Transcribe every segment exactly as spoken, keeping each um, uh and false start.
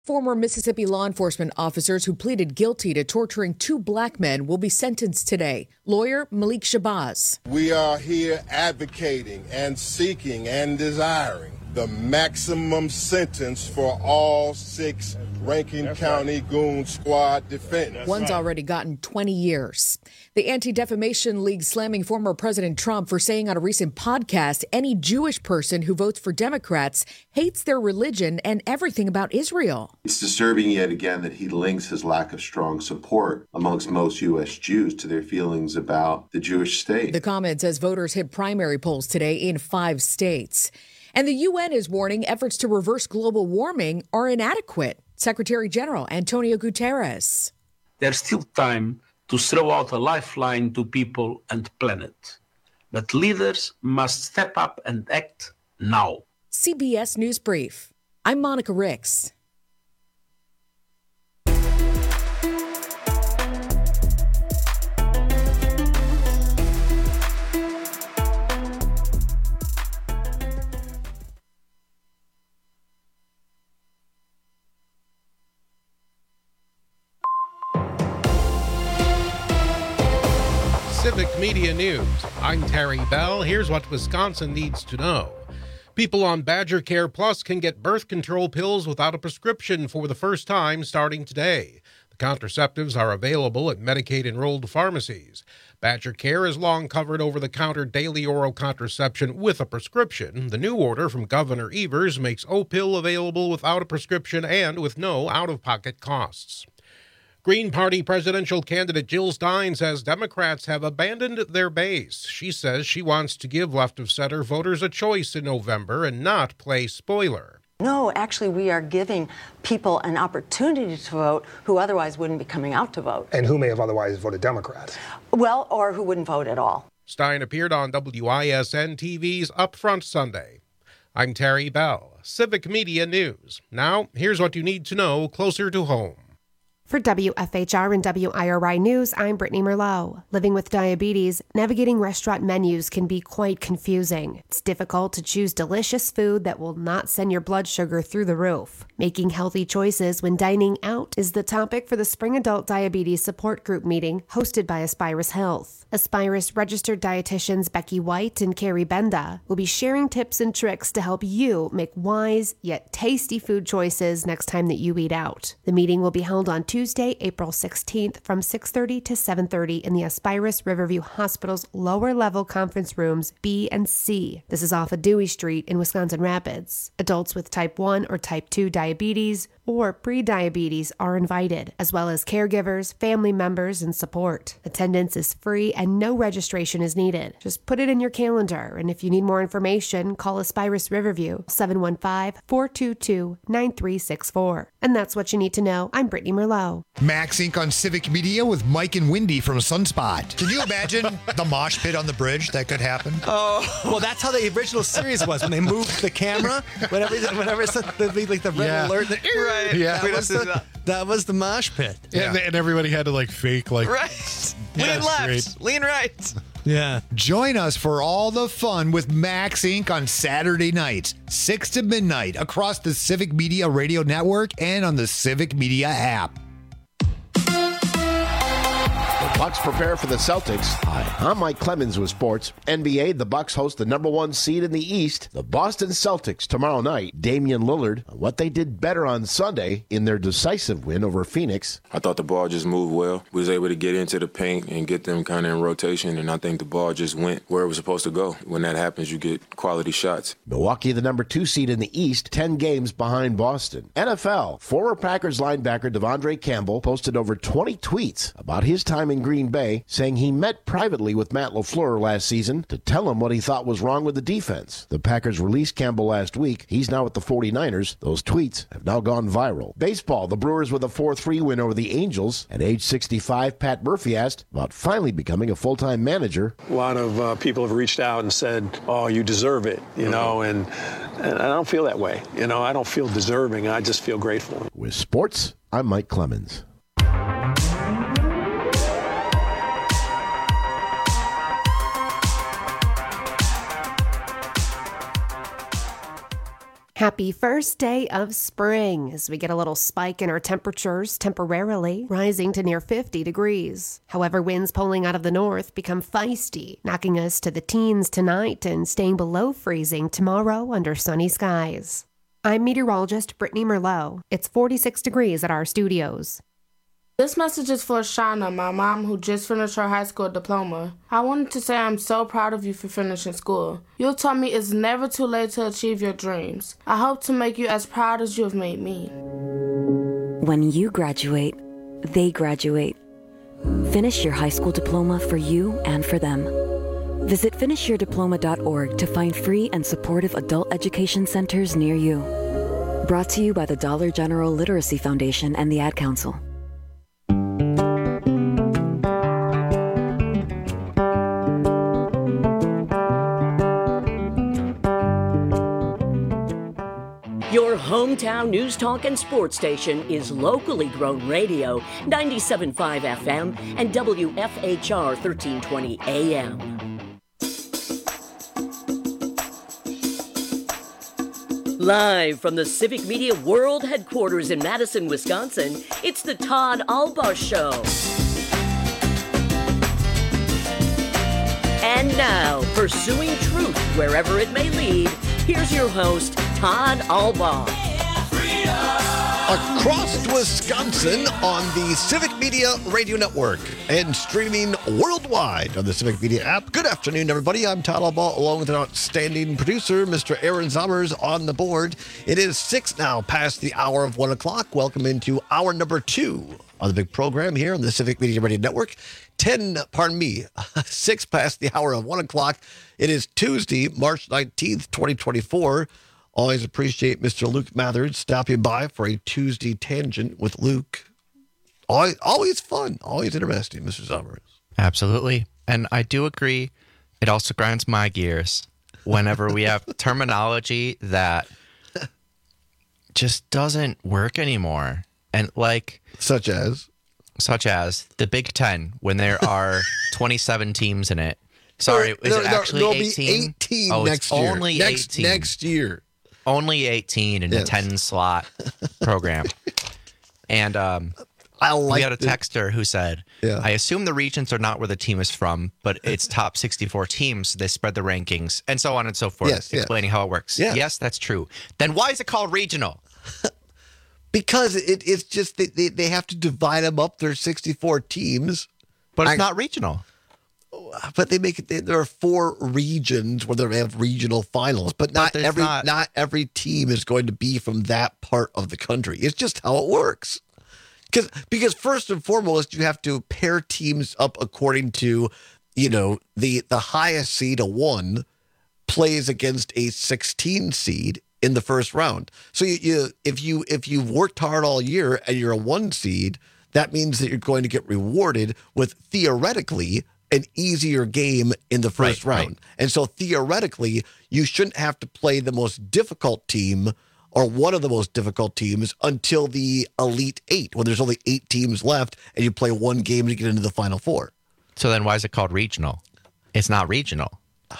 Former Mississippi law enforcement officers who pleaded guilty to torturing two black men will be sentenced today. Lawyer Malik Shabazz. We are here advocating and seeking and desiring the maximum sentence for all six Rankin That's County right. Goon Squad defendants. One's right. already gotten twenty years. The Anti-Defamation League slamming former President Trump for saying on a recent podcast any Jewish person who votes for Democrats hates their religion and everything about Israel. It's disturbing yet again that he links his lack of strong support amongst most U S Jews to their feelings about the Jewish state. The comment says voters hit primary polls today in five states. And the U N is warning efforts to reverse global warming are inadequate. Secretary General Antonio Guterres. There's still time to throw out a lifeline to people and planet. But leaders must step up and act now. C B S News Brief. I'm Monica Ricks. Civic Media News. I'm Terry Bell. Here's what Wisconsin needs to know. People on Badger Care Plus can get birth control pills without a prescription for the first time starting today. The contraceptives are available at Medicaid-enrolled pharmacies. Badger Care has long covered over-the-counter daily oral contraception with a prescription. The new order from Governor Evers makes O-Pill available without a prescription and with no out-of-pocket costs. Green Party presidential candidate Jill Stein says Democrats have abandoned their base. She says she wants to give left-of-center voters a choice in November and not play spoiler. No, actually, we are giving people an opportunity to vote who otherwise wouldn't be coming out to vote. And who may have otherwise voted Democrat. Well, or who wouldn't vote at all. Stein appeared on W I S N T V's Upfront Sunday. I'm Terry Bell, Civic Media News. Now, here's what you need to know closer to home. For W F H R and W I R I News, I'm Brittany Merlot. Living with diabetes, navigating restaurant menus can be quite confusing. It's difficult to choose delicious food that will not send your blood sugar through the roof. Making healthy choices when dining out is the topic for the Spring Adult Diabetes Support Group meeting hosted by Aspirus Health. Aspirus registered dietitians Becky White and Carrie Benda will be sharing tips and tricks to help you make wise yet tasty food choices next time that you eat out. The meeting will be held on Tuesday, Tuesday, April sixteenth from six thirty to seven thirty in the Aspirus Riverview Hospital's lower-level conference rooms B and C. This is off of Dewey Street in Wisconsin Rapids. Adults with type one or type two diabetes or pre-diabetes are invited, as well as caregivers, family members, and support. Attendance is free and no registration is needed. Just put it in your calendar, and if you need more information, call Aspirus Riverview, seven one five, four two two, nine three six four. And that's what you need to know. I'm Brittany Merlot. Max Incorporated on Civic Media with Mike and Wendy from Sunspot. Can you imagine the mosh pit on the bridge that could happen? Oh, well, that's how the original series was when they moved the camera. Whenever, whenever it's the, like the red yeah. alert, the, right? Yeah, that was, the, that was the mosh pit. Yeah, and, and everybody had to like fake like right. Yeah, lean left, great. lean right. Yeah. Join us for all the fun with Max Incorporated on Saturday nights, six to midnight, across the Civic Media Radio Network and on the Civic Media app. Bucks prepare for the Celtics. Hi, I'm Mike Clemens with sports. N B A, the Bucks host the number one seed in the East, the Boston Celtics, tomorrow night. Damian Lillard, what they did better on Sunday in their decisive win over Phoenix. I thought the ball just moved well. We was able to get into the paint and get them kind of in rotation, and I think the ball just went where it was supposed to go. When that happens, you get quality shots. Milwaukee, the number two seed in the East, ten games behind Boston. N F L, former Packers linebacker Devondre Campbell posted over twenty tweets about his time in Green Bay, saying he met privately with Matt LaFleur last season to tell him what he thought was wrong with the defense. The Packers released Campbell last week. He's now with the forty-niners. Those tweets have now gone viral. Baseball, the Brewers with a four three win over the Angels. At age sixty-five, Pat Murphy asked about finally becoming a full-time manager. A lot of uh, people have reached out and said, oh, you deserve it, you know, and, and I don't feel that way. You know, I don't feel deserving. I just feel grateful. With sports, I'm Mike Clemens. Happy first day of spring as we get a little spike in our temperatures, temporarily rising to near fifty degrees. However, winds pulling out of the north become feisty, knocking us to the teens tonight and staying below freezing tomorrow under sunny skies. I'm meteorologist Brittany Merlot. It's forty-six degrees at our studios. This message is for Shauna, my mom, who just finished her high school diploma. I wanted to say I'm so proud of you for finishing school. You taught me it's never too late to achieve your dreams. I hope to make you as proud as you have made me. When you graduate, they graduate. Finish your high school diploma for you and for them. Visit finish your diploma dot org to find free and supportive adult education centers near you. Brought to you by the Dollar General Literacy Foundation and the Ad Council. Your hometown news talk and sports station is locally grown radio, ninety-seven point five F M and W F H R thirteen twenty A M. Live from the Civic Media World Headquarters in Madison, Wisconsin, it's the Todd Albaugh Show. And now, pursuing truth wherever it may lead, here's your host, Todd Albaugh. Across Wisconsin on the Civic Media Radio Network and streaming worldwide on the Civic Media app. Good afternoon, everybody. I'm Todd Albaugh, along with an outstanding producer, Mister Aaron Zommers, on the board. It is six now past the hour of one o'clock. Welcome into hour number two on the big program here on the Civic Media Radio Network. Ten, pardon me, six past the hour of one o'clock. It is Tuesday, March nineteenth, twenty twenty-four. Always appreciate Mister Luke Mathers stopping by for a Tuesday tangent with Luke. Always, always fun, always interesting, Mister Zommers. Absolutely. And I do agree, it also grinds my gears whenever we have terminology that just doesn't work anymore. And like... Such as? Such as the Big Ten, when there are twenty-seven teams in it. Sorry, is it actually eighteen? There'll be eighteen oh, next it's year. Only next, eighteen. Next year. Only eighteen in yes. a ten slot program. And um, I like we had a texter who said, yeah. I assume the regions are not where the team is from, but it's top sixty-four teams. So they spread the rankings and so on and so forth, yes, explaining yes. how it works. Yes. yes, that's true. Then why is it called regional? Because it, it's just they, they, they have to divide them up. There's sixty-four teams. But it's I, not regional. But they make it. They, there are four regions where they have regional finals, but not but every not, not every team is going to be from that part of the country. It's just how it works. Because because first and foremost, you have to pair teams up according to, you know, the the highest seed, a one, plays against a sixteen seed in the first round. So you, you if you if you've worked hard all year and you're a one seed, that means that you're going to get rewarded with theoretically an easier game in the first right, round. Right. And so theoretically, you shouldn't have to play the most difficult team or one of the most difficult teams until the Elite Eight, when there's only eight teams left and you play one game to get into the Final Four. So then why is it called regional? It's not regional.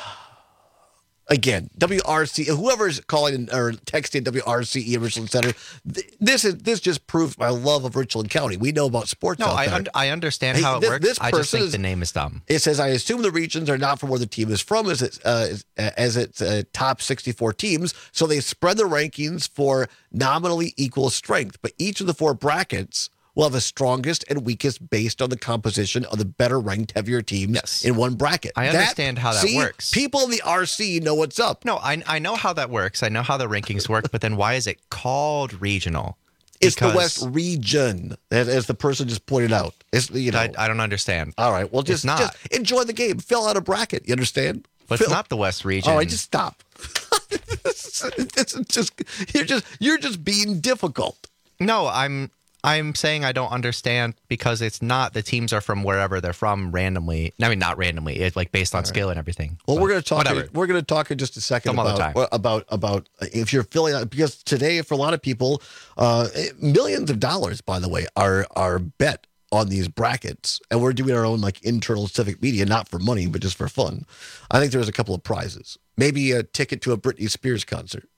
Again, W R C, whoever's calling or texting W R C E Richland Center, this is this just proves my love of Richland County. We know about sports. No, out I there. un- I understand hey, how it this, works. This I just think is, the name is dumb. It says, I assume the regions are not from where the team is from, as it's uh, as it's uh, top sixty-four teams. So they spread the rankings for nominally equal strength, but each of the four brackets will have the strongest and weakest based on the composition of the better ranked, heavier teams yes. in one bracket. I understand that, how that see, works. People in the R C know what's up. No, I I know how that works. I know how the rankings work, but then why is it called regional? It's because the West region, as, as the person just pointed out. It's, you know, I, I don't understand. All right, well, just, not. just enjoy the game. Fill out a bracket. You understand? But Fill. It's not the West region. All right, just stop. it's, it's just you're just you're just being difficult. No, I'm. I'm saying I don't understand because it's not the teams are from wherever they're from randomly. I mean, not randomly. It's like based on right. skill and everything. Well, but we're going to talk. Whatever. We're going to talk in just a second Some about about about if you're filling out, because today for a lot of people, uh, millions of dollars, by the way, are are bet on these brackets, and we're doing our own like internal Civic Media, not for money, but just for fun. I think there's a couple of prizes, maybe a ticket to a Britney Spears concert.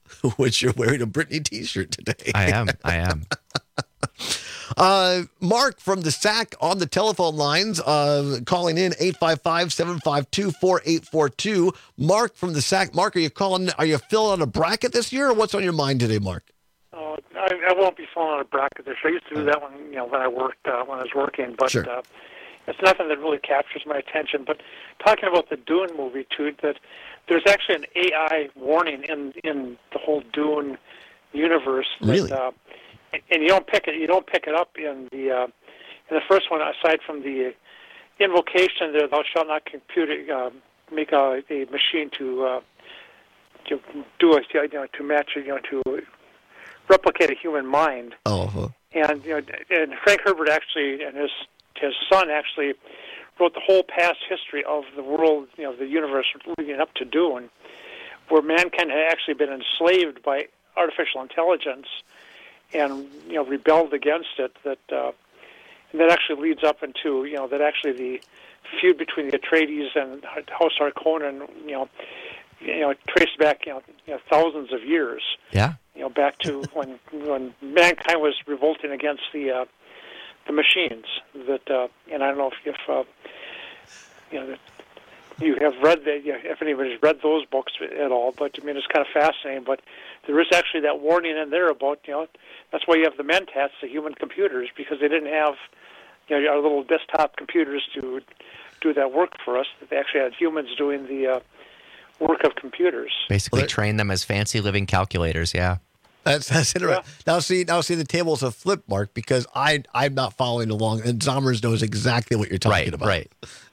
which you're wearing a Britney t-shirt today. I am. I am. Uh, Mark from the S A C on the telephone lines, uh, calling in eight five five, seven five two, four eight four two. Mark from the S A C. Mark, are you calling? Are you filling out a bracket this year, or what's on your mind today, Mark? Uh, I, I won't be filling out a bracket this year. I used to do that when you know when I worked uh, when I was working, but Sure. uh, it's nothing that really captures my attention. But talking about the Dune movie too, that there's actually an A I warning in in the whole Dune universe. That, Really? Uh, and you don't pick it. You don't pick it up in the uh, in the first one. Aside from the invocation, there, thou shalt not compute uh, make a, a machine to uh, to do a you know, to match you know to replicate a human mind. Oh. huh. And you know, and Frank Herbert actually and his his son actually wrote the whole past history of the world, you know, the universe leading up to Dune, where mankind had actually been enslaved by artificial intelligence. And you know, rebelled against it. That uh, and that actually leads up into you know that actually the feud between the Atreides and House Harkonnen, you know, you know, traced back you know, you know thousands of years. Yeah. You know, back to when when mankind was revolting against the uh, the machines. That uh, and I don't know if, if uh, you know that you have read that, you know, if anybody's read those books at all. But I mean, it's kind of fascinating. But there is actually that warning in there about you know. That's why you have the Mentats, the human computers, because they didn't have, you know, our little desktop computers to do that work for us. They actually had humans doing the uh, work of computers. Basically, train them as fancy living calculators. Yeah. That's that's interesting. Yeah. Now see, now see, the tables have flipped, Mark, because I I'm not following along, and Zommers knows exactly what you're talking right, about. Right.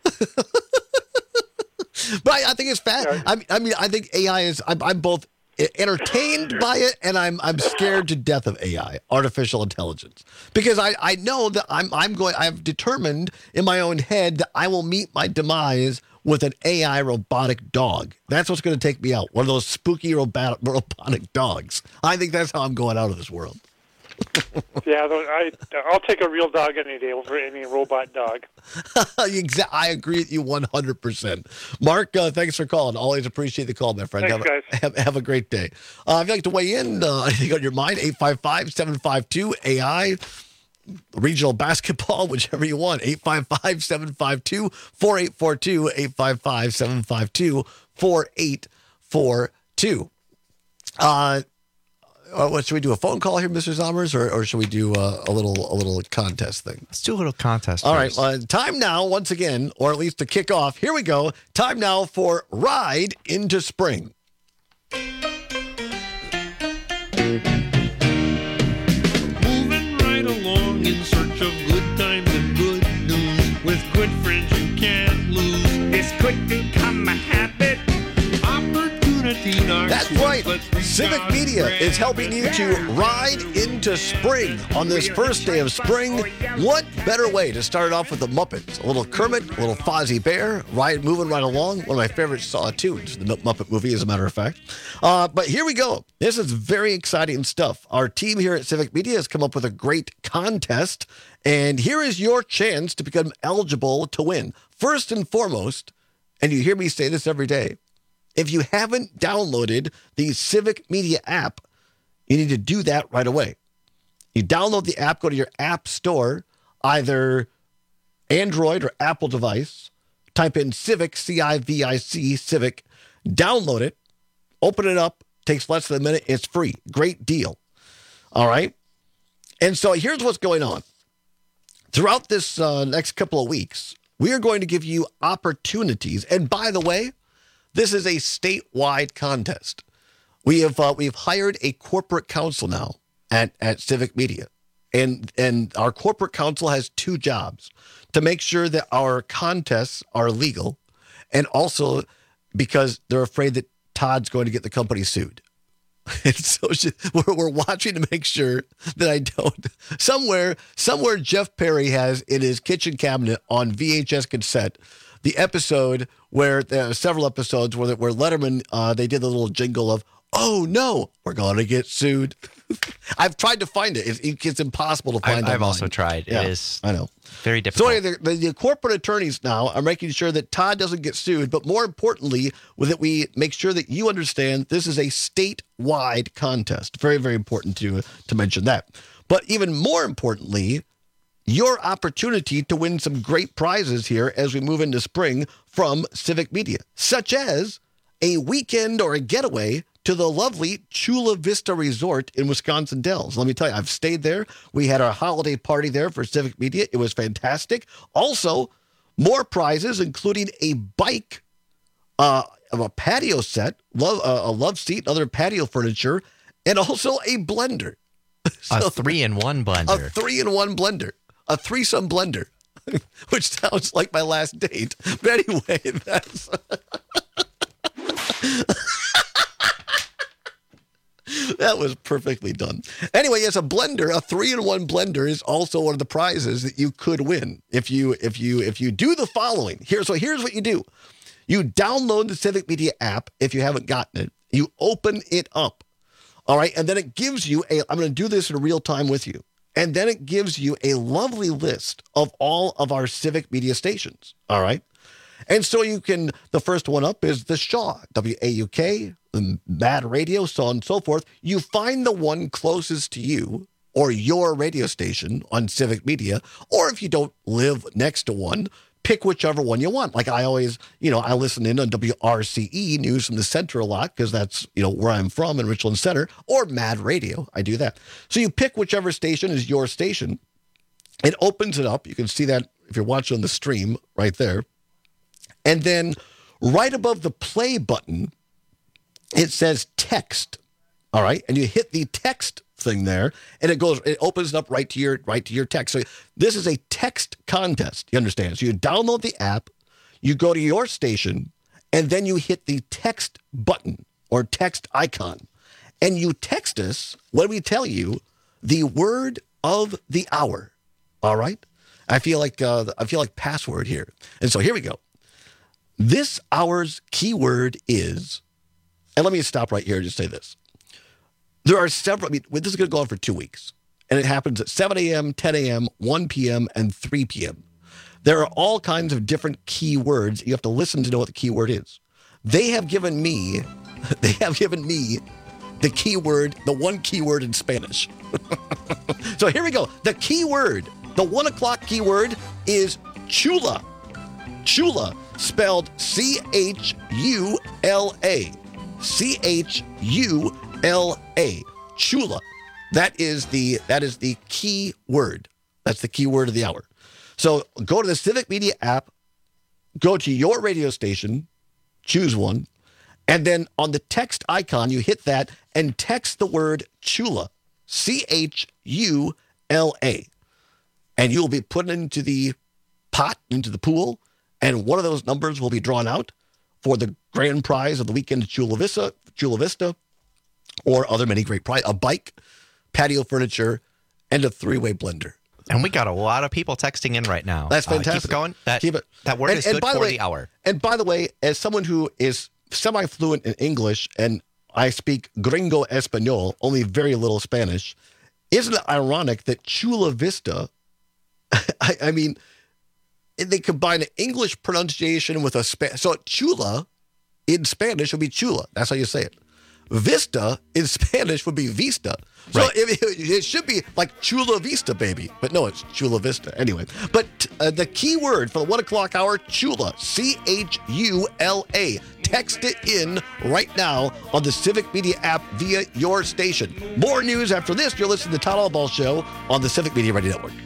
But I, I think it's fast. I mean, I mean, I think A I is. I'm, I'm both entertained by it, and I'm I'm scared to death of A I, artificial intelligence, because I, I know that I'm I'm going. I've determined in my own head that I will meet my demise with an A I robotic dog. That's what's going to take me out. One of those spooky robot, robotic dogs. I think that's how I'm going out of this world. Yeah, I I'll take a real dog any day over any robot dog. I agree with you one hundred percent. Mark, uh, thanks for calling. Always appreciate the call, my friend. Thanks, have, a, guys. have, have a great day. Uh, if you'd like to weigh in, uh, anything on your mind, eight five five, seven five two, A I, regional basketball, whichever you want, eight five five, seven five two, four eight four two, eight five five, seven five two, four eight four two. Uh, Uh, what should we do? A phone call here, Mister Zommers, or, or should we do uh, a little a little contest thing? Let's do a little contest. All first. right. Uh, time now, once again, or at least to kick off. Here we go. Time now for Ride into Spring. Moving right along in search of good times and good news with good friends you can't lose. This could become a habit. Opportunity knocks. That's right. Civic Media is helping you to ride into spring on this first day of spring. What better way to start it off with the Muppets? A little Kermit, a little Fozzie Bear, ride, moving right along. One of my favorite uh, tunes, the Muppet movie, as a matter of fact. Uh, but here we go. This is very exciting stuff. Our team here at Civic Media has come up with a great contest, and here is your chance to become eligible to win. First and foremost, and you hear me say this every day, if you haven't downloaded the Civic Media app, you need to do that right away. You download the app, go to your app store, either Android or Apple device, type in Civic, C I V I C, Civic, download it, open it up, takes less than a minute, it's free. Great deal. All right? And so here's what's going on. Throughout this uh, next couple of weeks, we are going to give you opportunities. And by the way, this is a statewide contest. We have uh, we've hired a corporate counsel now at, at Civic Media. And, and our corporate counsel has two jobs: to make sure that our contests are legal, and also because they're afraid that Todd's going to get the company sued. And so she, we're, we're watching to make sure that I don't. Somewhere, somewhere Jeff Perry has in his kitchen cabinet on V H S cassette the episode where there are several episodes where where Letterman uh, they did the little jingle of oh no, we're going to get sued. I've tried to find it. It's, it's impossible to find. I've, I've online. also tried. Yeah, it is. I know. Very difficult. So anyway, the, the, the corporate attorneys now are making sure that Todd doesn't get sued, but more importantly, with it, we make sure that you understand this is a statewide contest. Very, very important to to mention that. But even more importantly, your opportunity to win some great prizes here as we move into spring from Civic Media, such as a weekend or a getaway to the lovely Chula Vista Resort in Wisconsin Dells. Let me tell you, I've stayed there. We had our holiday party there for Civic Media. It was fantastic. Also, more prizes, including a bike, uh, a patio set, love, uh, a love seat, other patio furniture, and also a blender. So, a three-in-one blender. A three-in-one blender. A threesome blender, which sounds like my last date. But anyway, that's... That was perfectly done. Anyway, yes, a blender, a three-in-one blender is also one of the prizes that you could win if you if you if you do the following. Here, so here's what you do: you download the Civic Media app if you haven't gotten it. You open it up, all right, and then it gives you a. I'm going to do this in real time with you, and then it gives you a lovely list of all of our Civic Media stations. All right. And so you can, the first one up is the Shaw, W A U K, Mad Radio, so on and so forth. You find the one closest to you or your radio station on Civic Media, or if you don't live next to one, pick whichever one you want. Like I always, you know, I listen in on W R C E, News from the Center a lot, because that's, you know, where I'm from in Richland Center, or Mad Radio. I do that. So you pick whichever station is your station. It opens it up. You can see that if you're watching on the stream right there. And then right above the play button, it says text. All right. And you hit the text thing there and it goes, it opens it up right to your, right to your text. So this is a text contest. You understand? So you download the app, you go to your station, and then you hit the text button or text icon and you text us when we tell you the word of the hour. All right. I feel like, uh, I feel like password here. And so here we go. This hour's keyword is, and let me stop right here and just say this. There are several, I mean, this is going to go on for two weeks, and it happens at seven a.m., ten a.m., one p.m., and three p.m. There are all kinds of different keywords. You have to listen to know what the keyword is. They have given me, they have given me the keyword, the one keyword in Spanish. So here we go. The keyword, the one o'clock keyword is chula. Chula, spelled C H U L A. C H U L A. Chula. That is the that is the key word. That's the key word of the hour. So go to the Civic Media app, go to your radio station, choose one, and then on the text icon, you hit that and text the word Chula. C H U L A. And you'll be put into the pot, into the pool. And one of those numbers will be drawn out for the grand prize of the weekend at Chula Vista, Chula Vista, or other many great prizes, a bike, patio furniture, and a three-way blender. And we got a lot of people texting in right now. That's fantastic. Uh, keep it going. That, keep it. that word and, is and good by for the, way, the hour. And by the way, as someone who is semi-fluent in English and I speak gringo español, only very little Spanish, isn't it ironic that Chula Vista, I, I mean... they combine an English pronunciation with a Spanish. So chula in Spanish would be chula. That's how you say it. Vista in Spanish would be vista. So right. it, it should be like Chula Vista, baby. But no, it's Chula Vista. Anyway, but uh, the key word for the one o'clock hour, chula, C H U L A. Text it in right now on the Civic Media app via your station. More news after this. You're listening to the Todd Albaugh Show on the Civic Media Radio Network.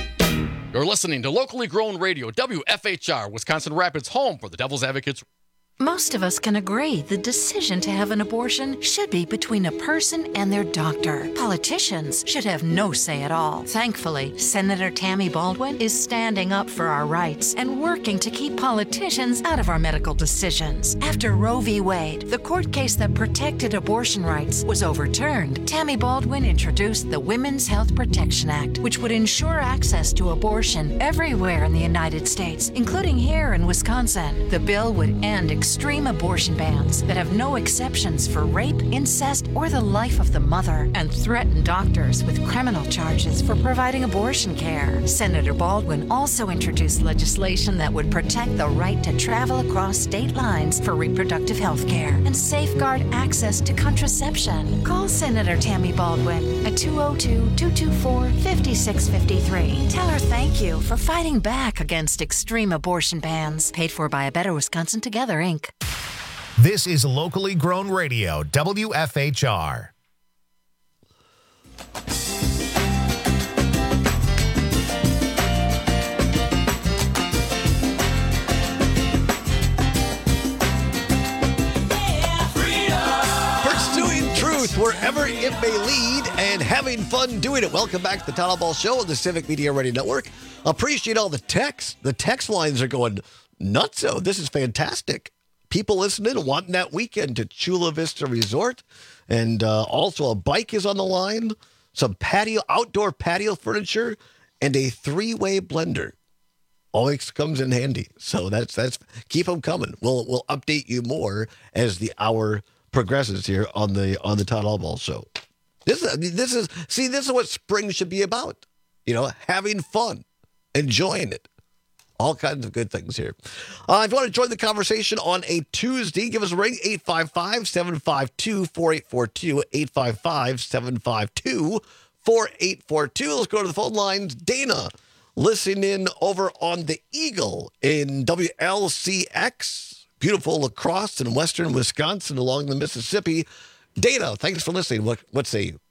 You're listening to locally grown radio, W F H R, Wisconsin Rapids, home for the Devil's Advocates. Most of us can agree the decision to have an abortion should be between a person and their doctor. Politicians should have no say at all. Thankfully, Senator Tammy Baldwin is standing up for our rights and working to keep politicians out of our medical decisions. After Roe v. Wade, the court case that protected abortion rights, was overturned, Tammy Baldwin introduced the Women's Health Protection Act, which would ensure access to abortion everywhere in the United States, including here in Wisconsin. The bill would end extreme abortion bans that have no exceptions for rape, incest, or the life of the mother, and threaten doctors with criminal charges for providing abortion care. Senator Baldwin also introduced legislation that would protect the right to travel across state lines for reproductive health care and safeguard access to contraception. Call Senator Tammy Baldwin at two oh two, two two four, five six five three. Tell her thank you for fighting back against extreme abortion bans. Paid for by A Better Wisconsin Together, Incorporated. This is locally grown radio, W F H R. Pursuing truth wherever it may lead and having fun doing it. Welcome back to the Tyler Ball Show on the Civic Media Radio Network. Appreciate all the texts. The text lines are going nutso. This is fantastic. People listening, wanting that weekend to Chula Vista Resort. And uh, also a bike is on the line, some patio, outdoor patio furniture, and a three-way blender. Always comes in handy. So that's, that's, keep them coming. We'll, we'll update you more as the hour progresses here on the, on the Todd Allball Show. This is, this is, see, this is what spring should be about. You know, having fun, enjoying it. All kinds of good things here. Uh, if you want to join the conversation on a Tuesday, give us a ring, eight five five, seven five two, four eight four two, eight five five, seven five two, four eight four two. Let's go to the phone lines. Dana, listening in over on the Eagle in W L C X, beautiful La Crosse in western Wisconsin along the Mississippi. Dana, thanks for listening. What, what say you?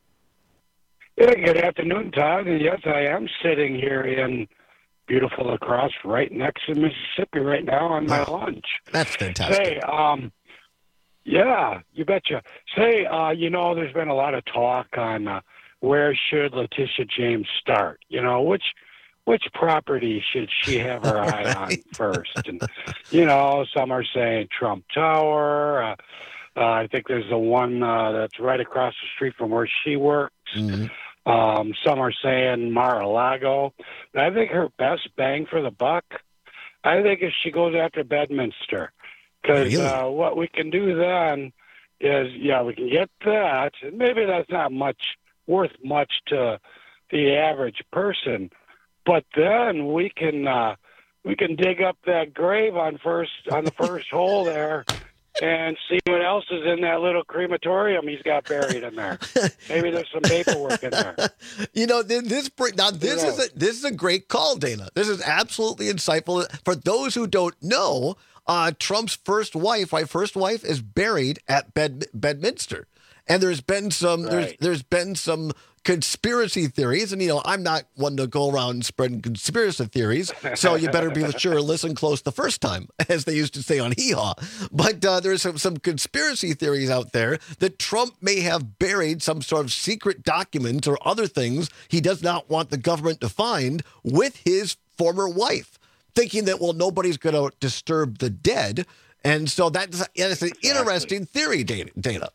Yeah, good afternoon, Todd. And yes, I am sitting here in beautiful La Crosse, right next to Mississippi right now on my oh, lunch. That's fantastic. Say, um, yeah, you betcha. Say, uh, you know, there's been a lot of talk on uh, where should Letitia James start? You know, which which property should she have her eye right. on first? And, you know, some are saying Trump Tower. Uh, uh, I think there's the one uh, that's right across the street from where she works. Mm-hmm. Um, some are saying Mar-a-Lago. But I think her best bang for the buck, I think if she goes after Bedminster. Because really? uh, what we can do then is, yeah, we can get that. And maybe that's not much worth much to the average person. But then we can uh, we can dig up that grave on first on the first hole there and see what else is in that little crematorium he's got buried in there. Maybe there's some paperwork in there. You know, this now this is a, this is a great call, Dana. This is absolutely insightful. For those who don't know, uh, Trump's first wife, my first wife, is buried at Bed, Bedminster, and there's been some right. there's there's been some conspiracy theories, and you know I'm not one to go around spreading conspiracy theories, so you better be sure to listen close the first time, as they used to say on Hee Haw. But uh, there's some, some conspiracy theories out there that Trump may have buried some sort of secret documents or other things he does not want the government to find with his former wife, thinking that, well, nobody's going to disturb the dead. And so that's, that's an exactly. interesting theory, Dana.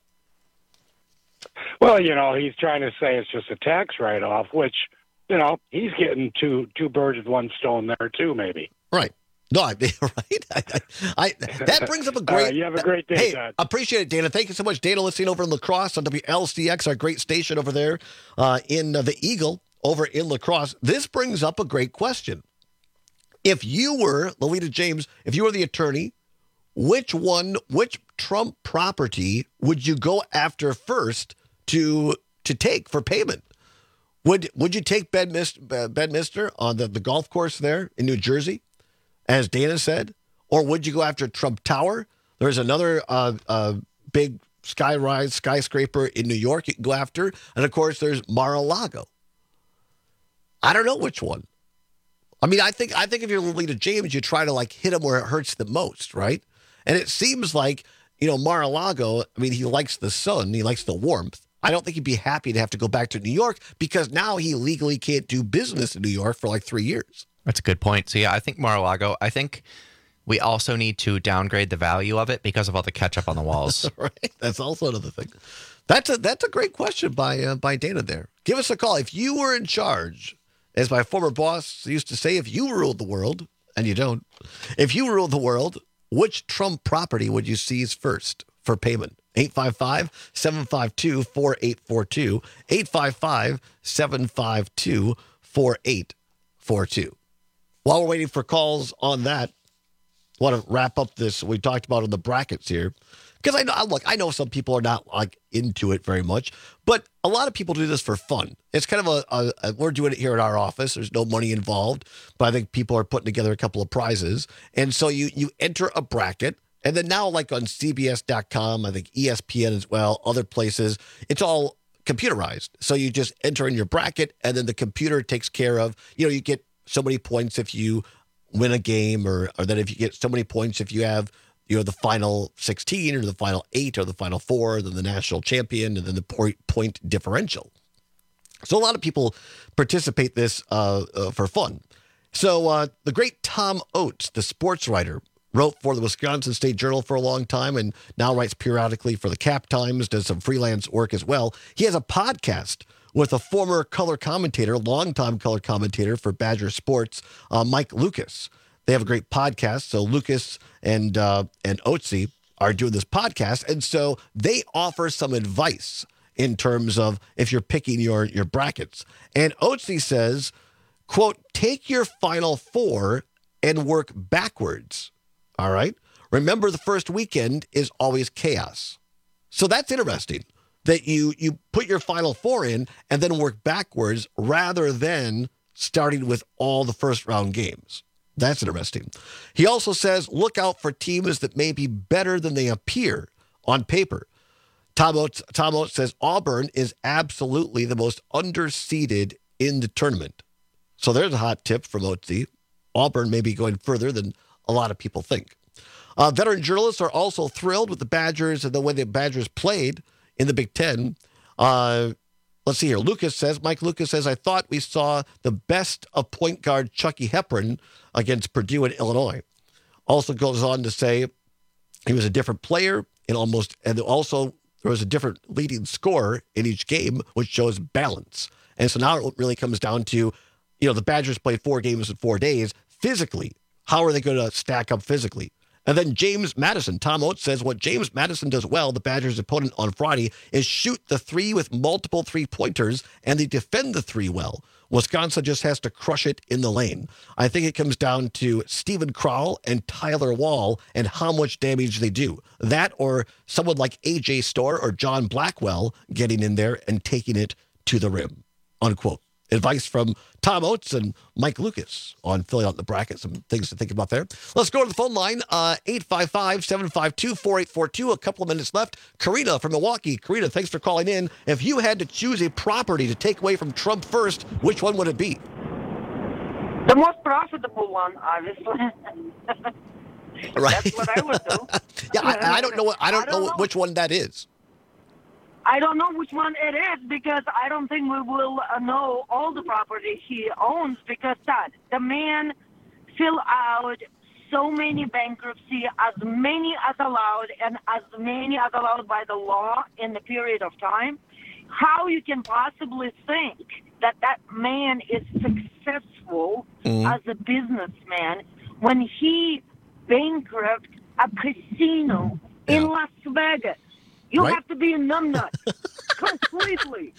Well, you know, he's trying to say it's just a tax write-off, which, you know, he's getting two two birds with one stone there, too, maybe. Right. No, I, right? I, I, I, that brings up a great... Uh, you have a great day, Hey, Todd. Appreciate it, Dana. Thank you so much. Dana listening over in La Crosse on W L C X, our great station over there uh, in uh, the Eagle over in La Crosse. This brings up a great question. If you were, Lolita James, if you were the attorney, which one, which Trump property would you go after first to to take for payment? Would would you take Bedminster, Bedminster on the, the golf course there in New Jersey, as Dana said? Or would you go after Trump Tower? There's another uh, uh, big skyrise skyscraper in New York you can go after. And, of course, there's Mar-a-Lago. I don't know which one. I mean, I think I think if you're Lolita James, you try to, like, hit him where it hurts the most, right? And it seems like, you know, Mar-a-Lago, I mean, he likes the sun, he likes the warmth. I don't think he'd be happy to have to go back to New York because now he legally can't do business in New York for like three years. That's a good point. So, yeah, I think Mar-a-Lago, I think we also need to downgrade the value of it because of all the ketchup on the walls. Right. That's also another thing. That's a that's a great question by uh, by Dana there. Give us a call. If you were in charge, as my former boss used to say, if you ruled the world, and you don't, if you ruled the world, which Trump property would you seize first for payment? eight five five, seven five two, four eight four two, eight five five, seven five two, four eight four two. While we're waiting for calls on that, I want to wrap up this we talked about in the brackets here. Because I know, look, I know some people are not like into it very much, but a lot of people do this for fun. It's kind of a, a, a we're doing it here at our office. There's no money involved, but I think people are putting together a couple of prizes. And so you you enter a bracket. And then now, like on C B S dot com, I think E S P N as well, other places, it's all computerized. So you just enter in your bracket, and then the computer takes care of, you know, you get so many points if you win a game, or, or then if you get so many points if you have, you know, the final sixteen or the final eight or the final four, then the national champion, and then the point, point differential. So a lot of people participate this uh, uh, for fun. So uh, the great Tom Oates, the sports writer, wrote for the Wisconsin State Journal for a long time and now writes periodically for the Cap Times, does some freelance work as well. He has a podcast with a former color commentator, longtime color commentator for Badger Sports, uh, Mike Lucas. They have a great podcast. So Lucas and uh, and Oatesy are doing this podcast. And so they offer some advice in terms of if you're picking your, your brackets. And Oatesy says, quote, take your final four and work backwards. All right. Remember, the first weekend is always chaos. So that's interesting that you you put your final four in and then work backwards rather than starting with all the first round games. That's interesting. He also says, look out for teams that may be better than they appear on paper. Tom Oates, Tom Oates says Auburn is absolutely the most underseeded in the tournament. So there's a hot tip from Oatesy. Auburn may be going further than a lot of people think. Uh, veteran journalists are also thrilled with the Badgers and the way the Badgers played in the Big Ten. Uh, let's see here. Lucas says, Mike Lucas says, I thought we saw the best of point guard Chucky Hepburn against Purdue and Illinois. Also goes on to say he was a different player in almost, and also there was a different leading scorer in each game, which shows balance. And so now it really comes down to, you know, the Badgers played four games in four days. Physically, how are they going to stack up physically? And then James Madison. Tom Oates says what James Madison does well, the Badgers' opponent on Friday, is shoot the three with multiple three-pointers, and they defend the three well. Wisconsin just has to crush it in the lane. I think it comes down to Stephen Crowell and Tyler Wall and how much damage they do. That or someone like A J Storr or John Blackwell getting in there and taking it to the rim, unquote. Advice from Tom Oates and Mike Lucas on filling out the bracket. Some things to think about there. Let's go to the phone line, uh, eight five five, seven five two, four eight four two. A couple of minutes left. Karina from Milwaukee. Karina, thanks for calling in. If you had to choose a property to take away from Trump first, which one would it be? The most profitable one, obviously. Right. That's what I would do. yeah, I, I don't know. What, I don't, I don't know, know which one that is. I don't know which one it is because I don't think we will uh, know all the property he owns because that the man fill out so many bankruptcy, as many as allowed and as many as allowed by the law in the period of time. How you can possibly think that that man is successful mm-hmm. as a businessman when he bankrupt a casino yeah. in Las Vegas? You right? have to be a numbnut completely.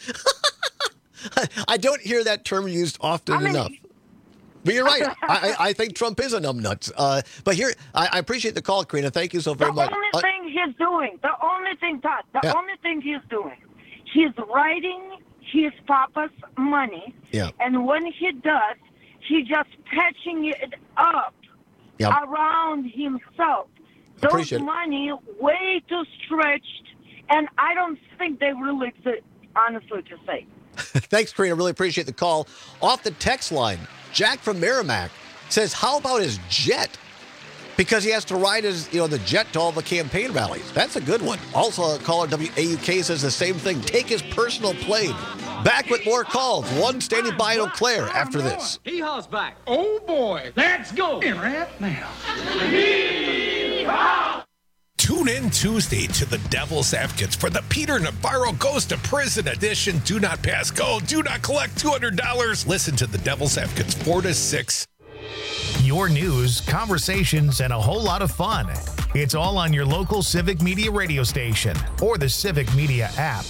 I don't hear that term used often I mean, enough. But you're right. I, I think Trump is a numbnut. Uh, but here, I, I appreciate the call, Karina. Thank you so very the much. The only uh, thing he's doing, the only thing, Todd, the yeah. only thing he's doing, he's writing his papa's money. Yeah. And when he does, he's just patching it up yeah. around himself. Those money way too stretched. And I don't think they really exist, honestly, to say. Thanks, Karina. Really appreciate the call. Off the text line, Jack from Merrimack says, how about his jet? Because he has to ride his, you know, the jet to all the campaign rallies. That's a good one. Also, a caller W A U K says the same thing. Take his personal plane. Back with more calls. One standing by in Eau Claire after this. Hee-haw's back. Oh, boy. Let's go. In right now. Hee-haw! Tune in Tuesday to the Devil's Advocates for the Peter Navarro Goes to Prison edition. Do not pass go. Do not collect two hundred dollars. Listen to the Devil's Advocates four to six. Your news, conversations, and a whole lot of fun. It's all on your local Civic Media radio station or the Civic Media app.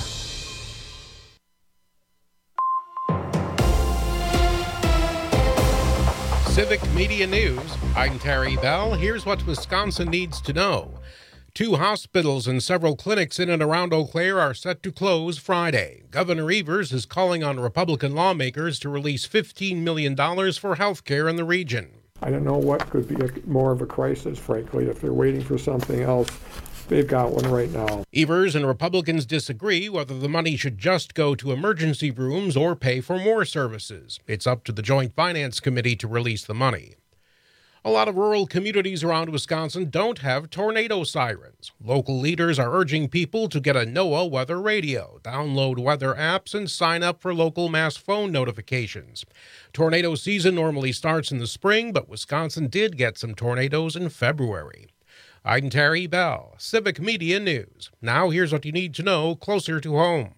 Civic Media News. I'm Terry Bell. Here's what Wisconsin needs to know. Two hospitals and several clinics in and around Eau Claire are set to close Friday. Governor Evers is calling on Republican lawmakers to release fifteen million dollars for health care in the region. I don't know what could be a, more of a crisis, frankly. If they're waiting for something else, they've got one right now. Evers and Republicans disagree whether the money should just go to emergency rooms or pay for more services. It's up to the Joint Finance Committee to release the money. A lot of rural communities around Wisconsin don't have tornado sirens. Local leaders are urging people to get a NOAA weather radio, download weather apps, and sign up for local mass phone notifications. Tornado season normally starts in the spring, but Wisconsin did get some tornadoes in February. I'm Terry Bell, Civic Media News. Now here's what you need to know closer to home.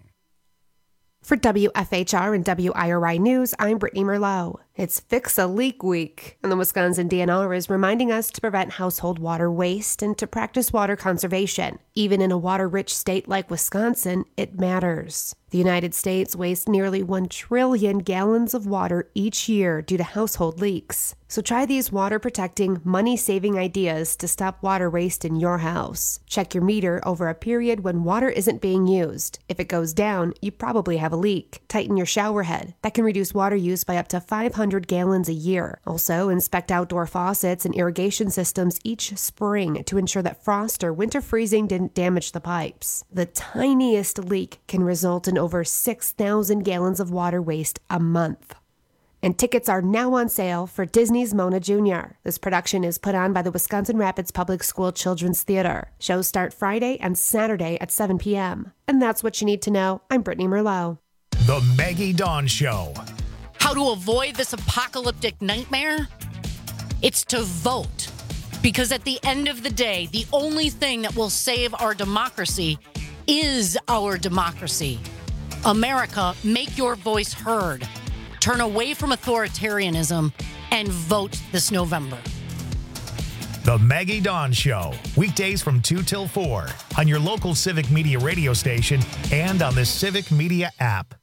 For W F H R and W I R I News, I'm Brittany Merlot. It's Fix a Leak Week, and the Wisconsin D N R is reminding us to prevent household water waste and to practice water conservation. Even in a water-rich state like Wisconsin, it matters. The United States wastes nearly one trillion gallons of water each year due to household leaks. So try these water-protecting, money-saving ideas to stop water waste in your house. Check your meter over a period when water isn't being used. If it goes down, you probably have a leak. Tighten your shower head. That can reduce water use by up to five hundred gallons a year. Also, inspect outdoor faucets and irrigation systems each spring to ensure that frost or winter freezing didn't damage the pipes. The tiniest leak can result in over six thousand gallons of water waste a month. And tickets are now on sale for Disney's Mona Junior This production is put on by the Wisconsin Rapids Public School Children's Theater. Shows start Friday and Saturday at seven p.m. And that's what you need to know. I'm Brittany Merlot. The Maggie Dawn Show. How to avoid this apocalyptic nightmare? It's to vote. Because at the end of the day, the only thing that will save our democracy is our democracy. America, make your voice heard. Turn away from authoritarianism and vote this November. The Maggie Dawn Show, weekdays from two till four on your local Civic Media radio station and on the Civic Media app.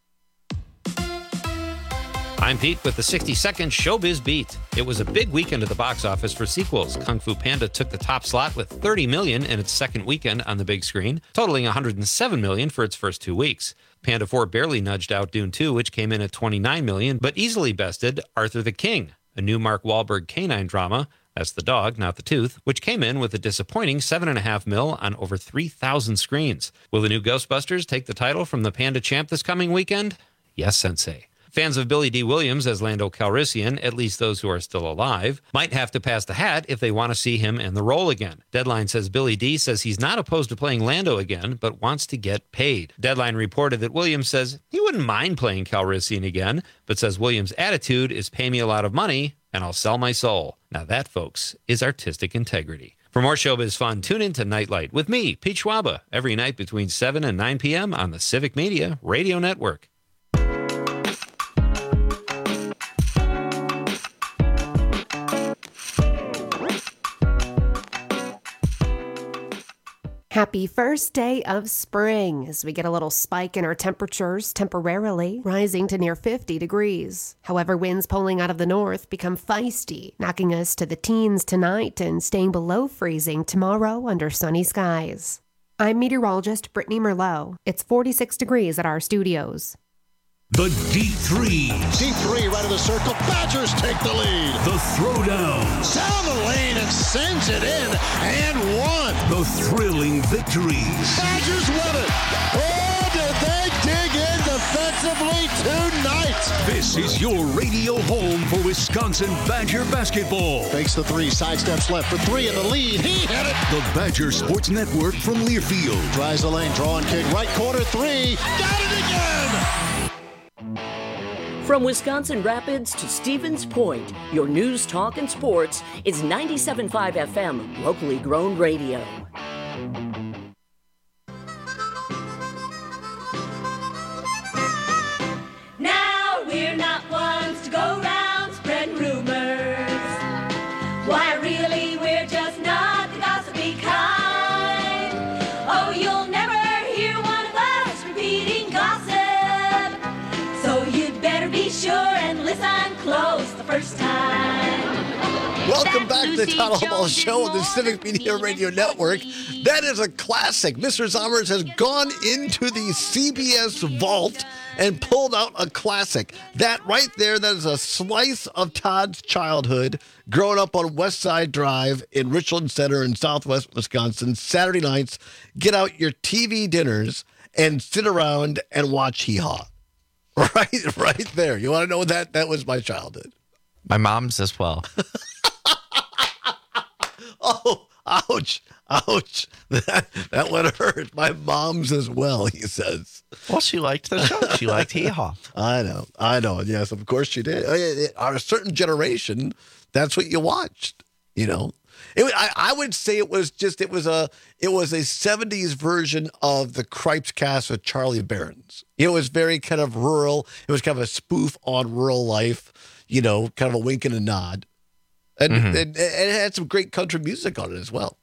I'm Pete with the sixty second Showbiz Beat. It was a big weekend at the box office for sequels. Kung Fu Panda took the top slot with thirty million dollars in its second weekend on the big screen, totaling one hundred seven million dollars for its first two weeks. Panda four barely nudged out Dune two, which came in at twenty-nine million dollars, but easily bested Arthur the King, a new Mark Wahlberg canine drama. That's the dog, not the tooth, which came in with a disappointing seven point five mil on over three thousand screens. Will the new Ghostbusters take the title from the Panda champ this coming weekend? Yes, Sensei. Fans of Billy D. Williams as Lando Calrissian, at least those who are still alive, might have to pass the hat if they want to see him in the role again. Deadline says Billy D. says he's not opposed to playing Lando again, but wants to get paid. Deadline reported that Williams says he wouldn't mind playing Calrissian again, but says Williams' attitude is pay me a lot of money and I'll sell my soul. Now that, folks, is artistic integrity. For more showbiz fun, tune in to Nightlight with me, Pete Schwaba, every night between seven and nine p.m. on the Civic Media Radio Network. Happy first day of spring as we get a little spike in our temperatures temporarily, rising to near fifty degrees. However, winds pulling out of the north become feisty, knocking us to the teens tonight and staying below freezing tomorrow under sunny skies. I'm meteorologist Brittany Merlot. It's forty-six degrees at our studios. The Deep Threes. Deep three right of the circle. Badgers take the lead. The Throwdown. Down the lane and sends it in and one. The thrilling victories. Badgers win it. Oh, did they dig in defensively? defensively tonight. This is your radio home for Wisconsin Badger basketball. Fakes the three, sidesteps left for three in the lead. He hit it. The Badger Sports Network from Learfield. Tries the lane, draw and kick, right corner three. Got it again. From Wisconsin Rapids to Stevens Point, your news, talk, and sports is ninety-seven point five F M, locally grown radio. Now we're not ones to go round spreading rumors. Why really we're just not the gossipy kind. Oh, you'll never hear one of us repeating gossip. So you'd better be sure and listen close the first time. Welcome back to the Todd Ball Show on the Civic Media Radio Network. That is a classic. Mister Zommers has gone into the C B S vault and pulled out a classic. That right there, that is a slice of Todd's childhood, growing up on West Side Drive in Richland Center in Southwest Wisconsin. Saturday nights, get out your T V dinners and sit around and watch Hee Haw. Right, right there. You want to know that? That was my childhood. My mom's as well. Oh, ouch, ouch. That, that one hurt. My mom's as well, he says. Well, she liked the show. She liked Hee Haw. I know, I know. Yes, of course she did. Our certain generation, that's what you watched, you know. It, I, I would say it was just, it was a it was a seventies version of the Cripes Cast with Charlie Berens. It was very kind of rural. It was kind of a spoof on rural life, you know, kind of a wink and a nod. And, mm-hmm. and, and it had some great country music on it as well.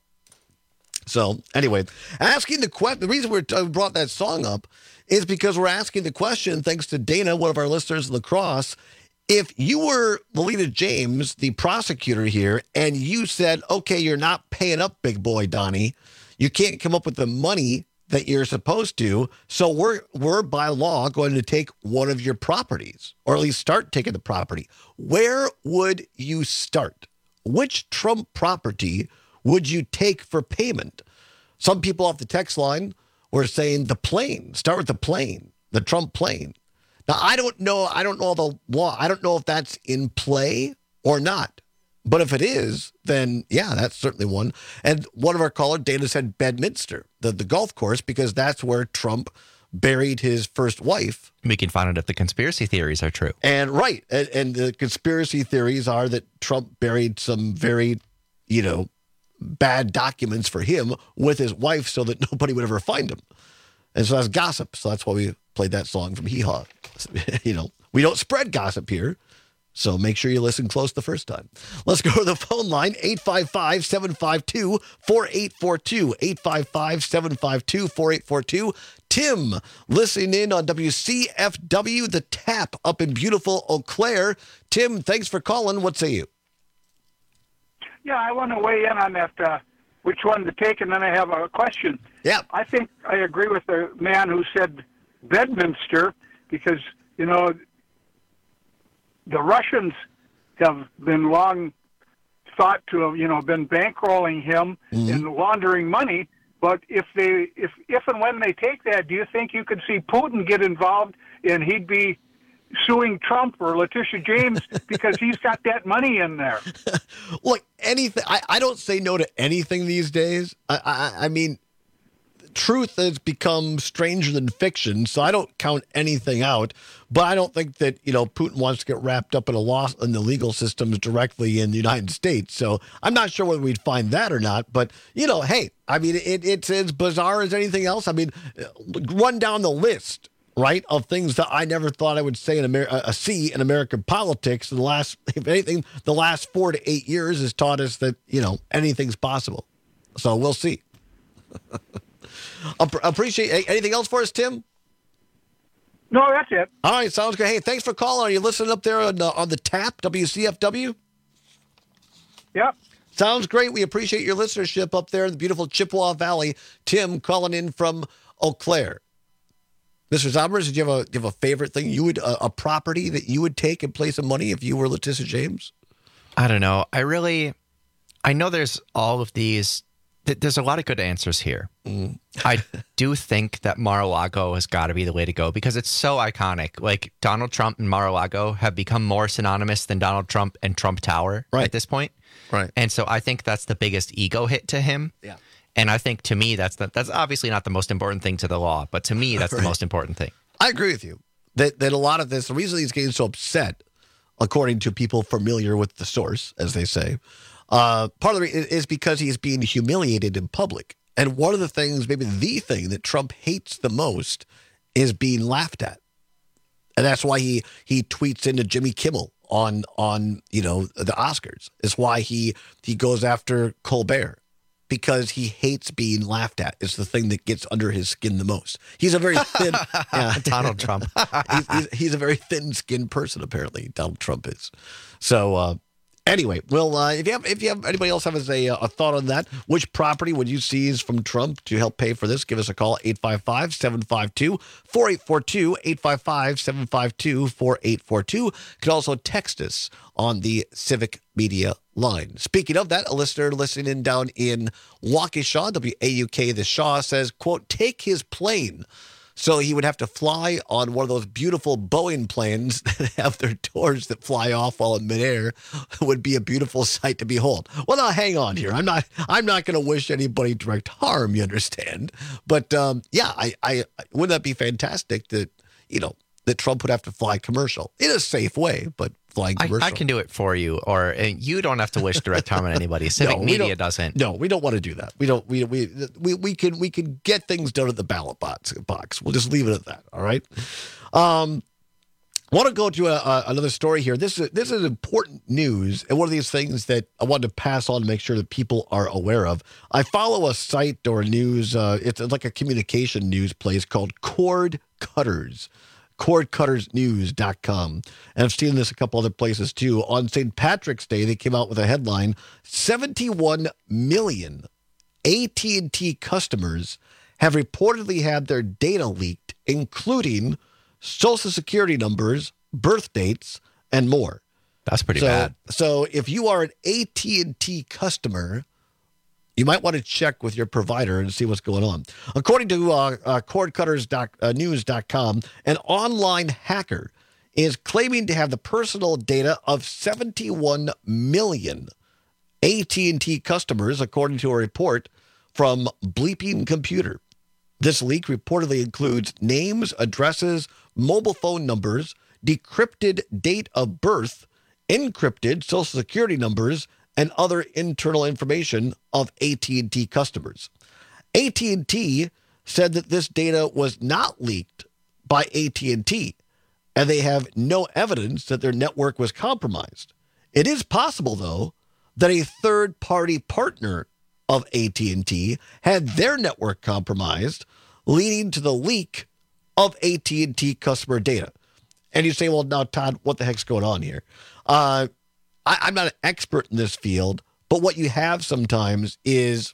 So anyway, asking the question, the reason we brought that song up is because we're asking the question, thanks to Dana, one of our listeners in La Crosse, if you were Lolita James, the prosecutor here, and you said, okay, you're not paying up, big boy Donnie, you can't come up with the money that you're supposed to, so we're we're by law going to take one of your properties, or at least start taking the property. Where would you start? Which Trump property would you take for payment? Some people off the text line were saying the plane. Start with the plane, the Trump plane. Now, I don't know. I don't know the law. I don't know if that's in play or not. But if it is, then yeah, that's certainly one. And one of our callers, Dana, said Bedminster, the, the golf course, because that's where Trump buried his first wife. We can find out if the conspiracy theories are true. And right. And, and the conspiracy theories are that Trump buried some very, you know, bad documents for him with his wife so that nobody would ever find him. And so that's gossip. So that's why we played that song from Hee Haw. You know, we don't spread gossip here. So make sure you listen close the first time. Let's go to the phone line, eight five five, seven five two, four eight four two, eight five five, seven five two, four eight four two. Tim, listening in on W C F W, The Tap up in beautiful Eau Claire. Tim, thanks for calling. What say you? Yeah, I want to weigh in on that, uh, which one to take, and then I have a question. Yeah. I think I agree with the man who said Bedminster, because, you know, the Russians have been long thought to have, you know, been bankrolling him mm-hmm. and laundering money. But if they, if if and when they take that, do you think you could see Putin get involved and he'd be suing Trump or Letitia James because he's got that money in there? Look, anything. I, I don't say no to anything these days. I, I I mean, truth has become stranger than fiction, so I don't count anything out. But I don't think that, you know, Putin wants to get wrapped up in a loss in the legal systems directly in the United States. So I'm not sure whether we'd find that or not. But, you know, hey, I mean, it, it's as bizarre as anything else. I mean, run down the list, right, of things that I never thought I would say in Amer- uh, see in American politics. In the last, if anything, the last four to eight years has taught us that, you know, anything's possible. So we'll see. Appreciate anything else for us, Tim? No, that's it. All right, sounds good. Hey, thanks for calling. Are you listening up there on, uh, on the Tap, W C F W? Yep. Sounds great. We appreciate your listenership up there in the beautiful Chippewa Valley. Tim calling in from Eau Claire. Mister Zommers, did you have a do you have a favorite thing you would a, a property that you would take in place of money if you were Letitia James? I don't know. I really, I know there's all of these th- there's a lot of good answers here. Mm. I do think that Mar-a-Lago has got to be the way to go because it's so iconic. Like Donald Trump and Mar-a-Lago have become more synonymous than Donald Trump and Trump Tower right. at this point. Right. And so I think that's the biggest ego hit to him. Yeah. And I think to me, that's the, that's obviously not the most important thing to the law, but to me, that's right. the most important thing. I agree with you that, that a lot of this, the reason he's getting so upset, according to people familiar with the source, as they say, uh, part of it is because he's being humiliated in public. And one of the things, maybe the thing that Trump hates the most is being laughed at. And that's why he he tweets into Jimmy Kimmel on, on you know, the Oscars. It's why he he goes after Colbert. Because he hates being laughed at. It's the thing that gets under his skin the most. He's a very thin... yeah, Donald Trump. he's, he's, he's a very thin-skinned person, apparently, Donald Trump is. So, uh, anyway, well, uh, if you have if you have anybody else has a, a thought on that, which property would you seize from Trump to help pay for this? Give us a call, eight five five, seven five two, four eight four two, eight five five, seven five two, four eight four two. You can also text us on the Civic Media line. Speaking of that, a listener listening down in Waukesha, W A U K, the Shaw says, quote, take his plane. So he would have to fly on one of those beautiful Boeing planes that have their doors that fly off while in midair. Would be a beautiful sight to behold. Well, now hang on here. I'm not. I'm not going to wish anybody direct harm. You understand? But um, yeah, I, I wouldn't that be fantastic that you know that Trump would have to fly commercial in a safe way, but flying commercial. I, I can do it for you, or uh, you don't have to wish direct harm on anybody. Civic no, Media doesn't. No, we don't want to do that. We don't. We we we we can we can get things done at the ballot box. Box. We'll just leave it at that. All right. Um, want to go to a, a, another story here. This is this is important news, and one of these things that I wanted to pass on to make sure that people are aware of. I follow a site or a news. Uh, it's like a communication news place called Cord Cutters. cord cutters news dot com. And I've seen this a couple other places too. On Saint Patrick's Day, they came out with a headline, seventy-one million A T and T customers have reportedly had their data leaked, including social security numbers, birth dates, and more. That's pretty so, bad. So if you are an A T and T customer, you might want to check with your provider and see what's going on. According to uh, uh, cord cutters news dot com, an online hacker is claiming to have the personal data of seventy-one million A T and T customers, according to a report from Bleeping Computer. This leak reportedly includes names, addresses, mobile phone numbers, decrypted date of birth, encrypted social security numbers, and other internal information of A T and T customers. A T and T said that this data was not leaked by A T and T, and they have no evidence that their network was compromised. It is possible, though, that a third-party partner of A T and T had their network compromised, leading to the leak of A T and T customer data. And you say, well, now, Todd, what the heck's going on here? Uh, I, I'm not an expert in this field, but what you have sometimes is,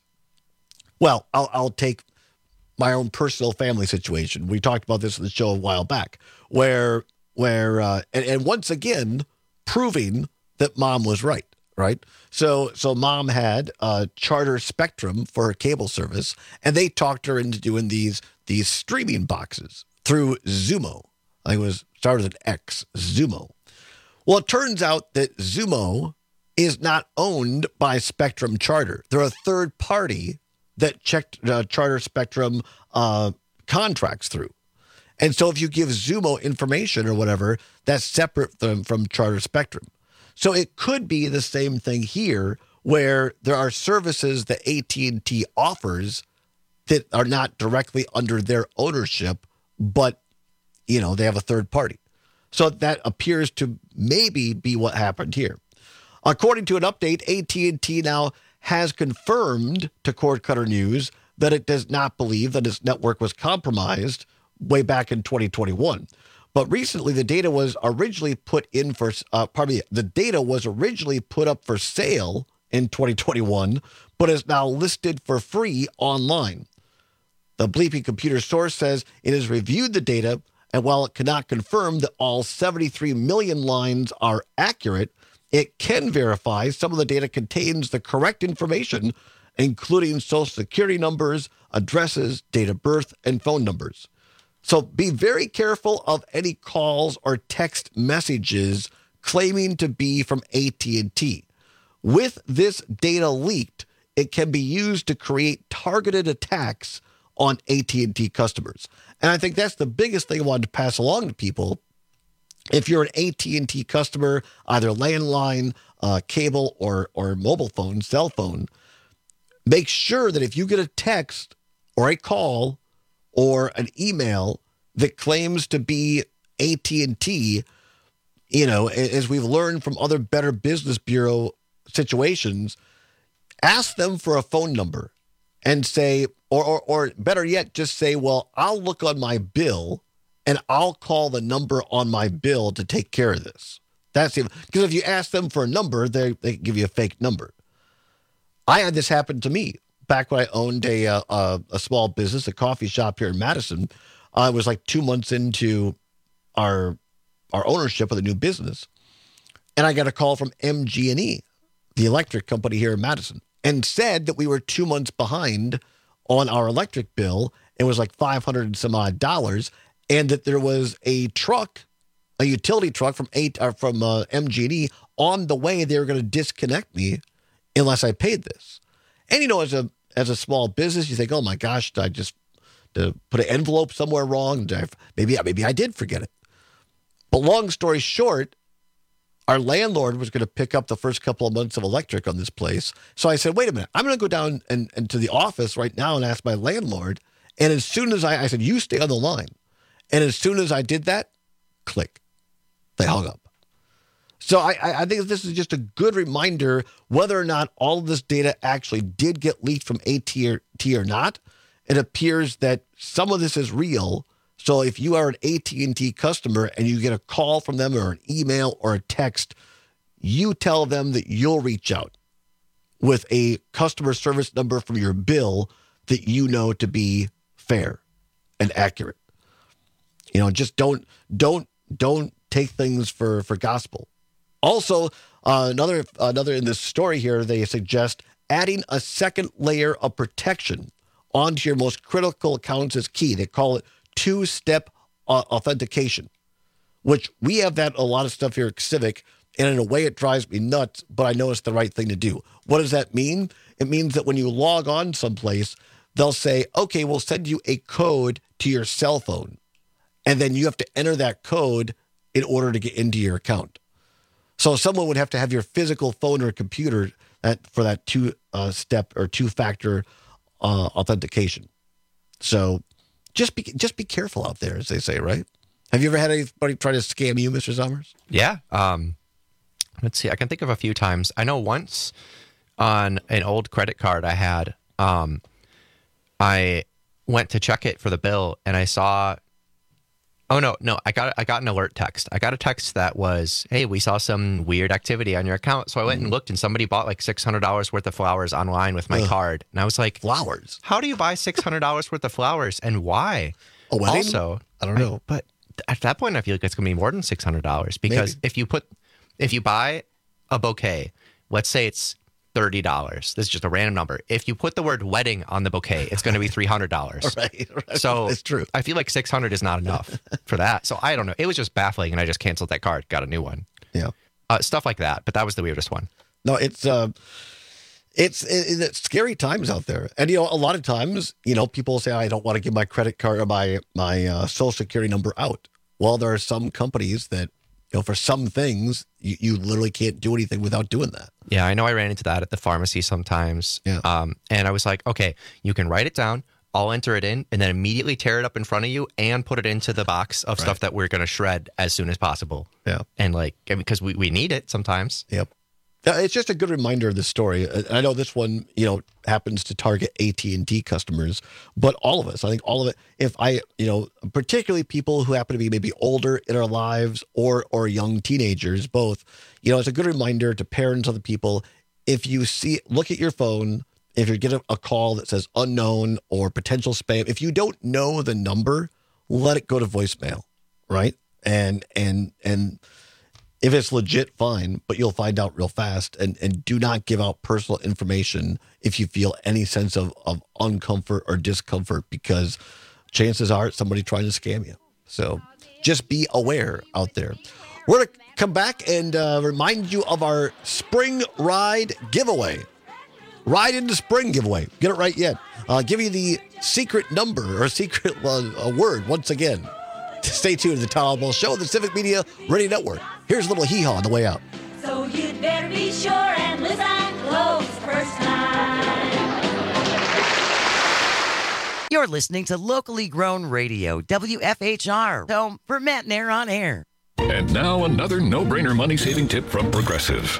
well, I'll, I'll take my own personal family situation. We talked about this in the show a while back, where, where, uh, and, and once again, proving that mom was right, right? So, so mom had uh, Charter Spectrum for her cable service, and they talked her into doing these these streaming boxes through Xumo. I think it was started with an X, Xumo. Well, it turns out that Xumo is not owned by Spectrum Charter. They're a third party that checked uh, Charter Spectrum uh, contracts through. And so if you give Xumo information or whatever, that's separate from, from Charter Spectrum. So it could be the same thing here, where there are services that A T and T offers that are not directly under their ownership, but, you know, they have a third party. So that appears to maybe be what happened here. According to an update, A T and T now has confirmed to Cord Cutter News that it does not believe that its network was compromised way back in twenty twenty-one. But recently, the data was originally put in for, uh, pardon me, the data was originally put up for sale in twenty twenty-one, but is now listed for free online. The Bleeping Computer source says it has reviewed the data, and while it cannot confirm that all seventy-three million lines are accurate, it can verify some of the data contains the correct information including social security numbers, addresses, date of birth, and phone numbers. So be very careful of any calls or text messages claiming to be from A T and T. With this data leaked, it can be used to create targeted attacks on A T and T customers. And I think that's the biggest thing I wanted to pass along to people. If you're an A T and T customer, either landline, uh, cable, or, or mobile phone, cell phone, make sure that if you get a text or a call or an email that claims to be A T and T, you know, as we've learned from other Better Business Bureau situations, ask them for a phone number and say, or, or, or better yet, just say, well, I'll look on my bill and I'll call the number on my bill to take care of this. That's it. Because if you ask them for a number, they they give you a fake number. I had this happen to me back when I owned a uh, a, a small business, a coffee shop here in Madison. I was like two months into our our ownership of the new business, and I got a call from M G and E, the electric company here in Madison, and said that we were two months behind on our electric bill. It was like five hundred and some odd dollars, and that there was a truck, a utility truck from eight or from uh, M G and E on the way. They were going to disconnect me unless I paid this. And you know, as a as a small business, you think, oh my gosh, did I just to put an envelope somewhere wrong? Did I, maybe maybe I did forget it. But long story short, our landlord was going to pick up the first couple of months of electric on this place. So I said, wait a minute, I'm going to go down and, and to the office right now and ask my landlord. And as soon as I, I said, you stay on the line. And as soon as I did that, click, they hung up. So I, I think this is just a good reminder whether or not all of this data actually did get leaked from A T and T or not. It appears that some of this is real. So if you are an A T and T customer and you get a call from them or an email or a text, you tell them that you'll reach out with a customer service number from your bill that you know to be fair and accurate. You know, just don't don't don't take things for, for gospel. Also, uh, another another in this story here, they suggest adding a second layer of protection onto your most critical accounts is key. They call it two-step uh, authentication, which we have that a lot of stuff here at Civic, and in a way it drives me nuts, but I know it's the right thing to do. What does that mean? It means that when you log on someplace, they'll say, okay, we'll send you a code to your cell phone, and then you have to enter that code in order to get into your account. So someone would have to have your physical phone or computer that, for that two-step uh, or two-factor uh, authentication. So just be just be careful out there, as they say, right? Have you ever had anybody try to scam you, Mister Summers? Yeah. Um, let's see. I can think of a few times. I know once on an old credit card I had, um, I went to check it for the bill, and I saw. Oh no, no! I got I got an alert text. I got a text that was, "Hey, we saw some weird activity on your account." So I went mm-hmm. and looked, and somebody bought like six hundred dollars worth of flowers online with my Ugh. card, and I was like, "Flowers? How do you buy six hundred dollars worth of flowers, and why?" A wedding? Also, I don't know, I, but at that point, I feel like it's going to be more than six hundred dollars because Maybe. if you put, if you buy a bouquet, let's say it's thirty dollars. This is just a random number. If you put the word wedding on the bouquet, it's going to be three hundred dollars. right, right. So it's true. I feel like six hundred is not enough for that. So I don't know. It was just baffling, and I just canceled that card, got a new one. Yeah. Uh, stuff like that. But that was the weirdest one. No, it's, uh, it's, it, it's scary times out there. And, you know, a lot of times, you know, people say, I don't want to give my credit card or my, my uh, social security number out. Well, there are some companies that, you know, for some things, you, you literally can't do anything without doing that. Yeah, I know I ran into that at the pharmacy sometimes. Yeah. Um, and I was like, okay, you can write it down, I'll enter it in, and then immediately tear it up in front of you and put it into the box of right. stuff that we're going to shred as soon as possible. Yeah. And like, because we, we need it sometimes. Yep. It's just a good reminder of this story. I know this one, you know, happens to target A T and T customers, but all of us, I think all of it, if I, you know, particularly people who happen to be maybe older in our lives or or young teenagers, both, you know, it's a good reminder to parents, other people, if you see, look at your phone, if you get a, a call that says unknown or potential spam, if you don't know the number, let it go to voicemail, right? And, and, and, If it's legit, fine, but you'll find out real fast. And, and do not give out personal information if you feel any sense of, of uncomfort or discomfort, because chances are it's somebody trying to scam you. So just be aware out there. We're going to come back and uh, remind you of our spring ride giveaway. Ride into Spring giveaway. Get it right yet. I'll give you the secret number or secret uh, word once again. Stay tuned to the Tom Ball Show, the Civic Media Radio Network. Here's a little hee-haw on the way out. So you'd better be sure and listen close first time. You're listening to locally grown radio, W F H R, home for Matt and Air on Air. And now another no-brainer money-saving tip from Progressive.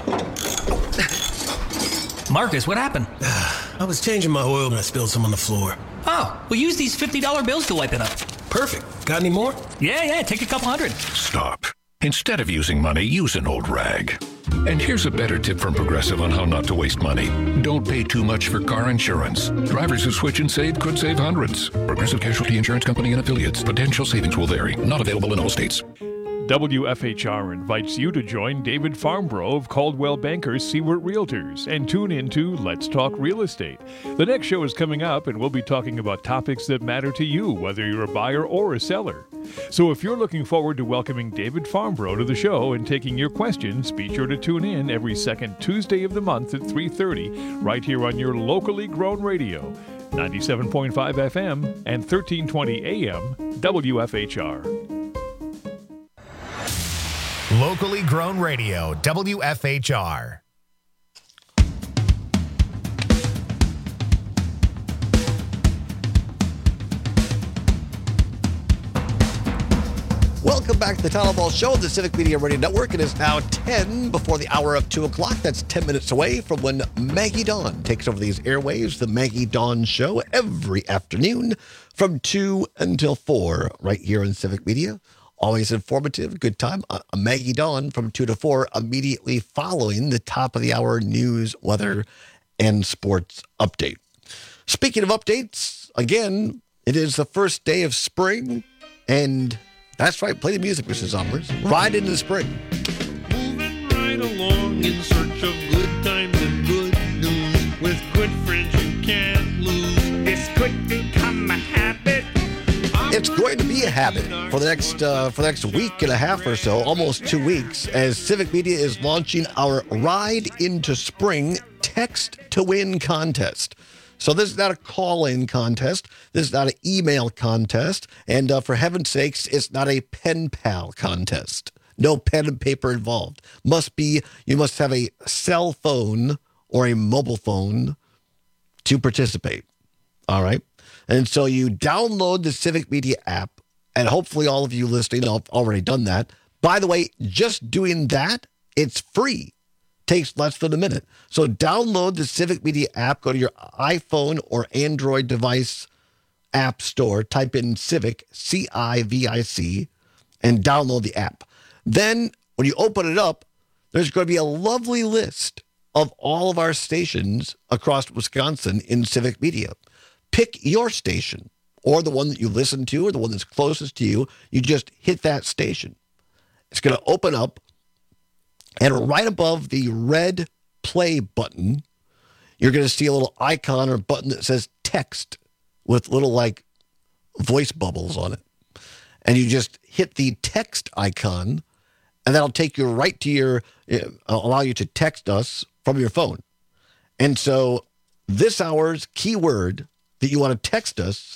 Marcus, what happened? I was changing my oil and I spilled some on the floor. Oh, well, use these fifty dollar bills to wipe it up. Perfect. Got any more? Yeah, yeah, take a couple hundred. Stop. Instead of using money, use an old rag. And here's a better tip from Progressive on how not to waste money. Don't pay too much for car insurance. Drivers who switch and save could save hundreds. Progressive Casualty Insurance Company and affiliates. Potential savings will vary. Not available in all states. W F H R invites you to join David Farnborough of Caldwell Bankers Seward Realtors and tune into Let's Talk Real Estate. The next show is coming up, and we'll be talking about topics that matter to you, whether you're a buyer or a seller. So if you're looking forward to welcoming David Farnborough to the show and taking your questions, be sure to tune in every second Tuesday of the month at three thirty, right here on your locally grown radio, ninety-seven point five F M and thirteen twenty A M, W F H R. Locally grown radio, W F H R. Welcome back to the Tom Ball Show, the Civic Media Radio Network. It is now ten before the hour of two o'clock. That's ten minutes away from when Maggie Dawn takes over these airwaves. The Maggie Dawn Show every afternoon from two until four right here in Civic Media. Always informative, good time. Uh, Maggie Dawn from two to four, immediately following the top of the hour news, weather, and sports update. Speaking of updates, again, it is the first day of spring, and that's right, play the music, Missus Summers. Ride into the spring. Moving right along in search of good times and good news. With good friends you can't lose. It's quick become a habit. It's going to be a habit for the next uh, for the next week and a half or so, almost two weeks, as Civic Media is launching our Ride into Spring Text to Win contest. So this is not a call-in contest. This is not an email contest. And uh, for heaven's sakes, it's not a pen pal contest. No pen and paper involved. Must be, you must have a cell phone or a mobile phone to participate. All right? And so you download the Civic Media app, and hopefully all of you listening have already done that. By the way, just doing that, it's free. Takes less than a minute. So download the Civic Media app, go to your iPhone or Android device app store, type in Civic, C I V I C, and download the app. Then when you open it up, there's going to be a lovely list of all of our stations across Wisconsin in Civic Media. Pick your station, or the one that you listen to, or the one that's closest to you. You just hit that station. It's going to open up, and right above the red play button, you're going to see a little icon or button that says text with little like voice bubbles on it. And you just hit the text icon, and that'll take you right to your, uh, allow you to text us from your phone. And so this hour's keyword that you want to text us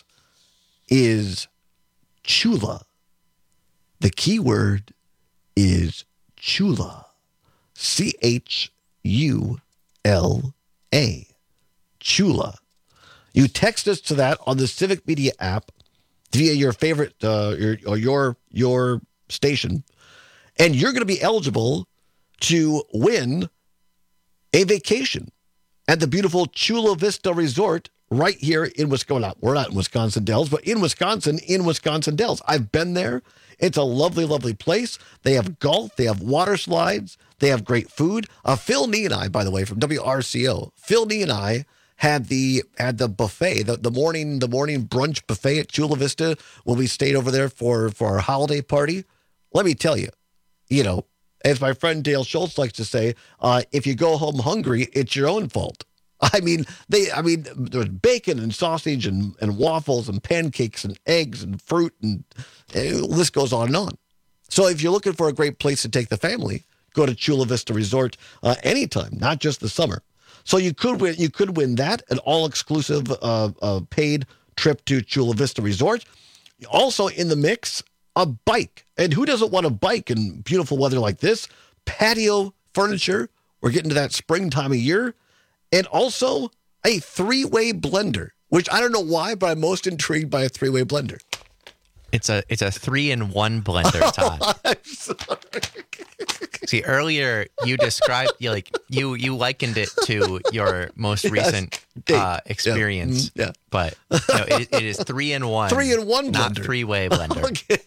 is Chula. The keyword is Chula. C H U L A. Chula. You text us to that on the Civic Media app via your favorite, uh, your, or your, your station, and you're going to be eligible to win a vacation at the beautiful Chula Vista Resort right here in Wisconsin. We're not in Wisconsin Dells, but in Wisconsin, in Wisconsin Dells. I've been there. It's a lovely, lovely place. They have golf. They have water slides. They have great food. Uh, Phil Nee and I, by the way, from W R C O, Phil Nee and I had the had the buffet, the, the morning the morning brunch buffet at Chula Vista when we stayed over there for, for our holiday party. Let me tell you, you know, As my friend Dale Schultz likes to say, uh, if you go home hungry, it's your own fault. I mean, they. I mean, there's bacon and sausage and, and waffles and pancakes and eggs and fruit and, and the list goes on and on. So if you're looking for a great place to take the family, go to Chula Vista Resort uh, anytime, not just the summer. So you could win. You could win that, an all-exclusive uh, uh, paid trip to Chula Vista Resort. Also in the mix, a bike. And who doesn't want a bike in beautiful weather like this? Patio furniture. We're getting to that spring time of year. And also a three-way blender, which I don't know why, but I'm most intrigued by a three-way blender. It's a it's a three-in-one blender, Todd. Oh, I'm sorry. See, earlier you described you like you you likened it to your most Yes, recent date. uh, experience. Yeah. Mm, yeah. But no, it, it is three in one. Three in one not blender. three-way blender. Okay.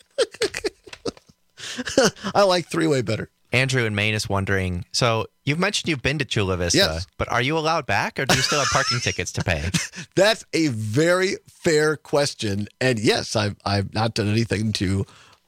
I like three-way better. Andrew in Maine is wondering, so you've mentioned you've been to Chula Vista, Yes. but are you allowed back or do you still have parking tickets to pay? That's a very fair question. And yes, I've, I've not done anything to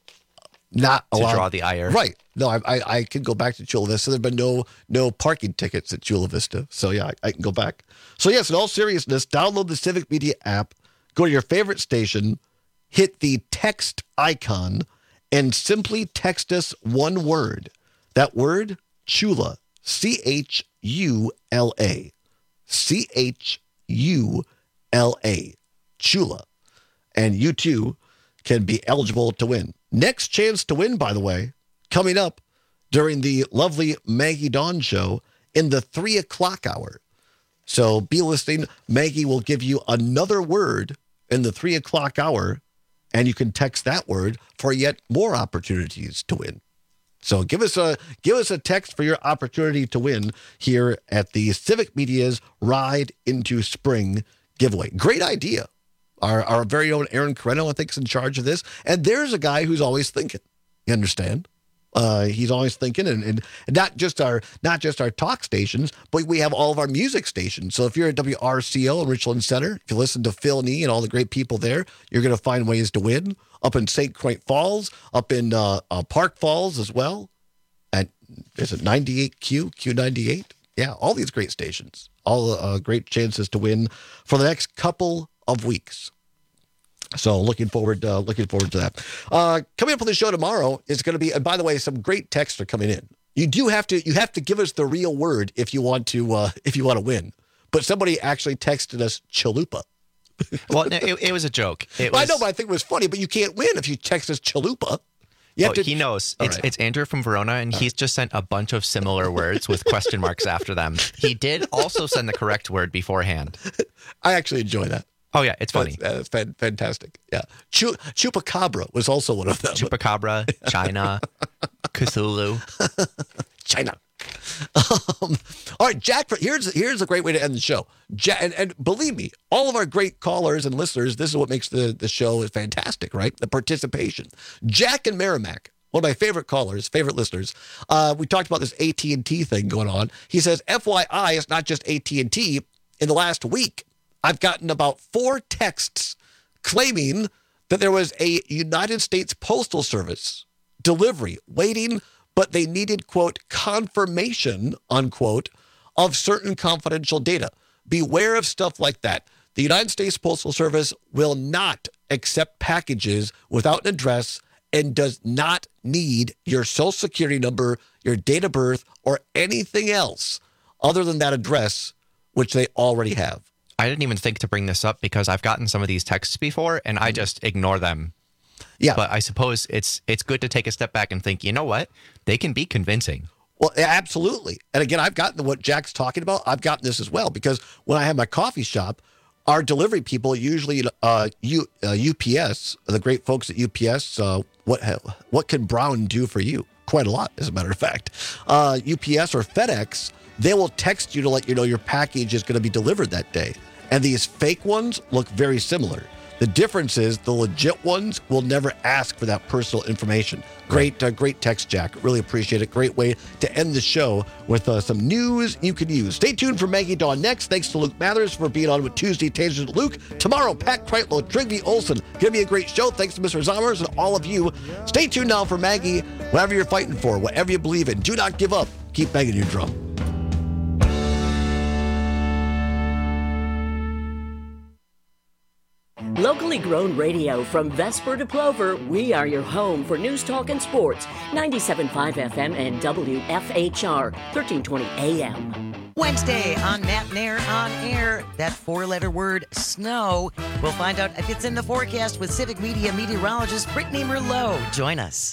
not To allow. draw the ire. Right. No, I, I, I can go back to Chula Vista. There have been no, no parking tickets at Chula Vista. So yeah, I, I can go back. So yes, in all seriousness, download the Civic Media app, go to your favorite station, hit the text icon, and simply text us one word. That word, Chula, C H U L A. C H U L A. Chula. And you too can be eligible to win. Next chance to win, by the way, coming up during the lovely Maggie Dawn show in the three o'clock hour. So be listening. Maggie will give you another word in the three o'clock hour, and you can text that word for yet more opportunities to win. So give us a give us a text for your opportunity to win here at the Civic Media's Ride into Spring giveaway. Great idea. Our our very own Aaron Carreno, I think, is in charge of this. And there's a guy who's always thinking. You understand? Uh, he's always thinking, and, and not just our not just our talk stations, but we have all of our music stations. So if you're at W R C O in Richland Center, if you listen to Phil Nee and all the great people there, you're going to find ways to win. Up in Saint Croix Falls, up in uh, uh, Park Falls as well. At is it ninety-eight Q, Q ninety-eight? Yeah, all these great stations, all uh, great chances to win for the next couple of weeks. So looking forward, uh, looking forward to that. Uh, coming up on the show tomorrow is going to be, and by the way, some great texts are coming in. You do have to, you have to give us the real word if you want to, uh, if you want to win. But somebody actually texted us chalupa. Well, no, it, it was a joke. It Well, was, I know, but I think it was funny. But you can't win if you text us chalupa. You oh, have to, he knows. All It's right. it's Andrew from Verona, and he's just sent a bunch of similar words with question marks after them. He did also send the correct word beforehand. I actually enjoy that. Oh, yeah, it's funny. That's, that's fan- fantastic. Yeah. Chu- Chupacabra was also one of them. Chupacabra, China, Cthulhu. China. Um, all right, Jack, here's here's a great way to end the show. Jack, and, and believe me, all of our great callers and listeners, this is what makes the, the show is fantastic, right? The participation. Jack and Merrimack, one of my favorite callers, favorite listeners. Uh, we talked about this A T and T thing going on. He says, F Y I, it's not just A T and T. In the last week, I've gotten about four texts claiming that there was a United States Postal Service delivery waiting, but they needed, quote, confirmation, unquote, of certain confidential data. Beware of stuff like that. The United States Postal Service will not accept packages without an address and does not need your social security number, your date of birth, or anything else other than that address, which they already have. I didn't even think to bring this up because I've gotten some of these texts before and I just ignore them. Yeah. But I suppose it's it's good to take a step back and think, you know what? They can be convincing. Well, absolutely. And again, I've gotten what Jack's talking about. I've gotten this as well because when I have my coffee shop, our delivery people usually uh, U, uh, U P S, the great folks at U P S, uh, what what can Brown do for you? Quite a lot, as a matter of fact. Uh, U P S or FedEx, they will text you to let you know your package is going to be delivered that day. And these fake ones look very similar. The difference is the legit ones will never ask for that personal information. Great, uh, great text, Jack. Really appreciate it. Great way to end the show with uh, some news you can use. Stay tuned for Maggie Dawn next. Thanks to Luke Mathers for being on with Tuesday Tasers with Luke. Tomorrow, Pat Kreitlow, Trigby Olson. Gonna be a great show. Thanks to Mister Zommers and all of you. Stay tuned now for Maggie. Whatever you're fighting for, whatever you believe in, do not give up. Keep banging your drum. Locally grown radio from Vesper to Plover, we are your home for news, talk, and sports. ninety-seven point five F M and W F H R, thirteen twenty A M. Wednesday on Matt Nair on Air, that four-letter word, snow. We'll find out if it's in the forecast with Civic Media meteorologist Brittany Merlot. Join us.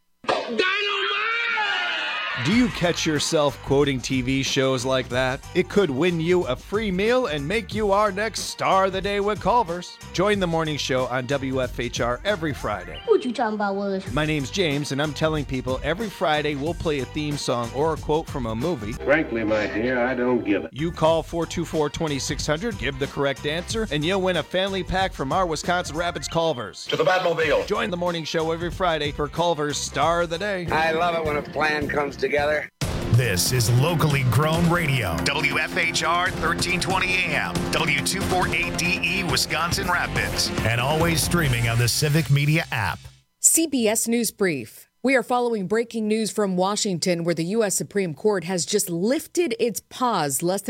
Do you catch yourself quoting T V shows like that? It could win you a free meal and make you our next star of the day with Culver's. Join the morning show on W F H R every Friday. What you talking about, Willis? My name's James, and I'm telling people every Friday we'll play a theme song or a quote from a movie. Frankly, my dear, I don't give it. You call four two four, two six zero zero, give the correct answer, and you'll win a family pack from our Wisconsin Rapids Culver's. To the Batmobile. Join the morning show every Friday for Culver's Star of the Day. I love it when a plan comes together. This is locally grown radio. W F H R thirteen twenty A M, W two forty-eight D E Wisconsin Rapids, and always streaming on the Civic Media app. C B S News Brief. We are following breaking news from Washington, where the U S Supreme Court has just lifted its pause less than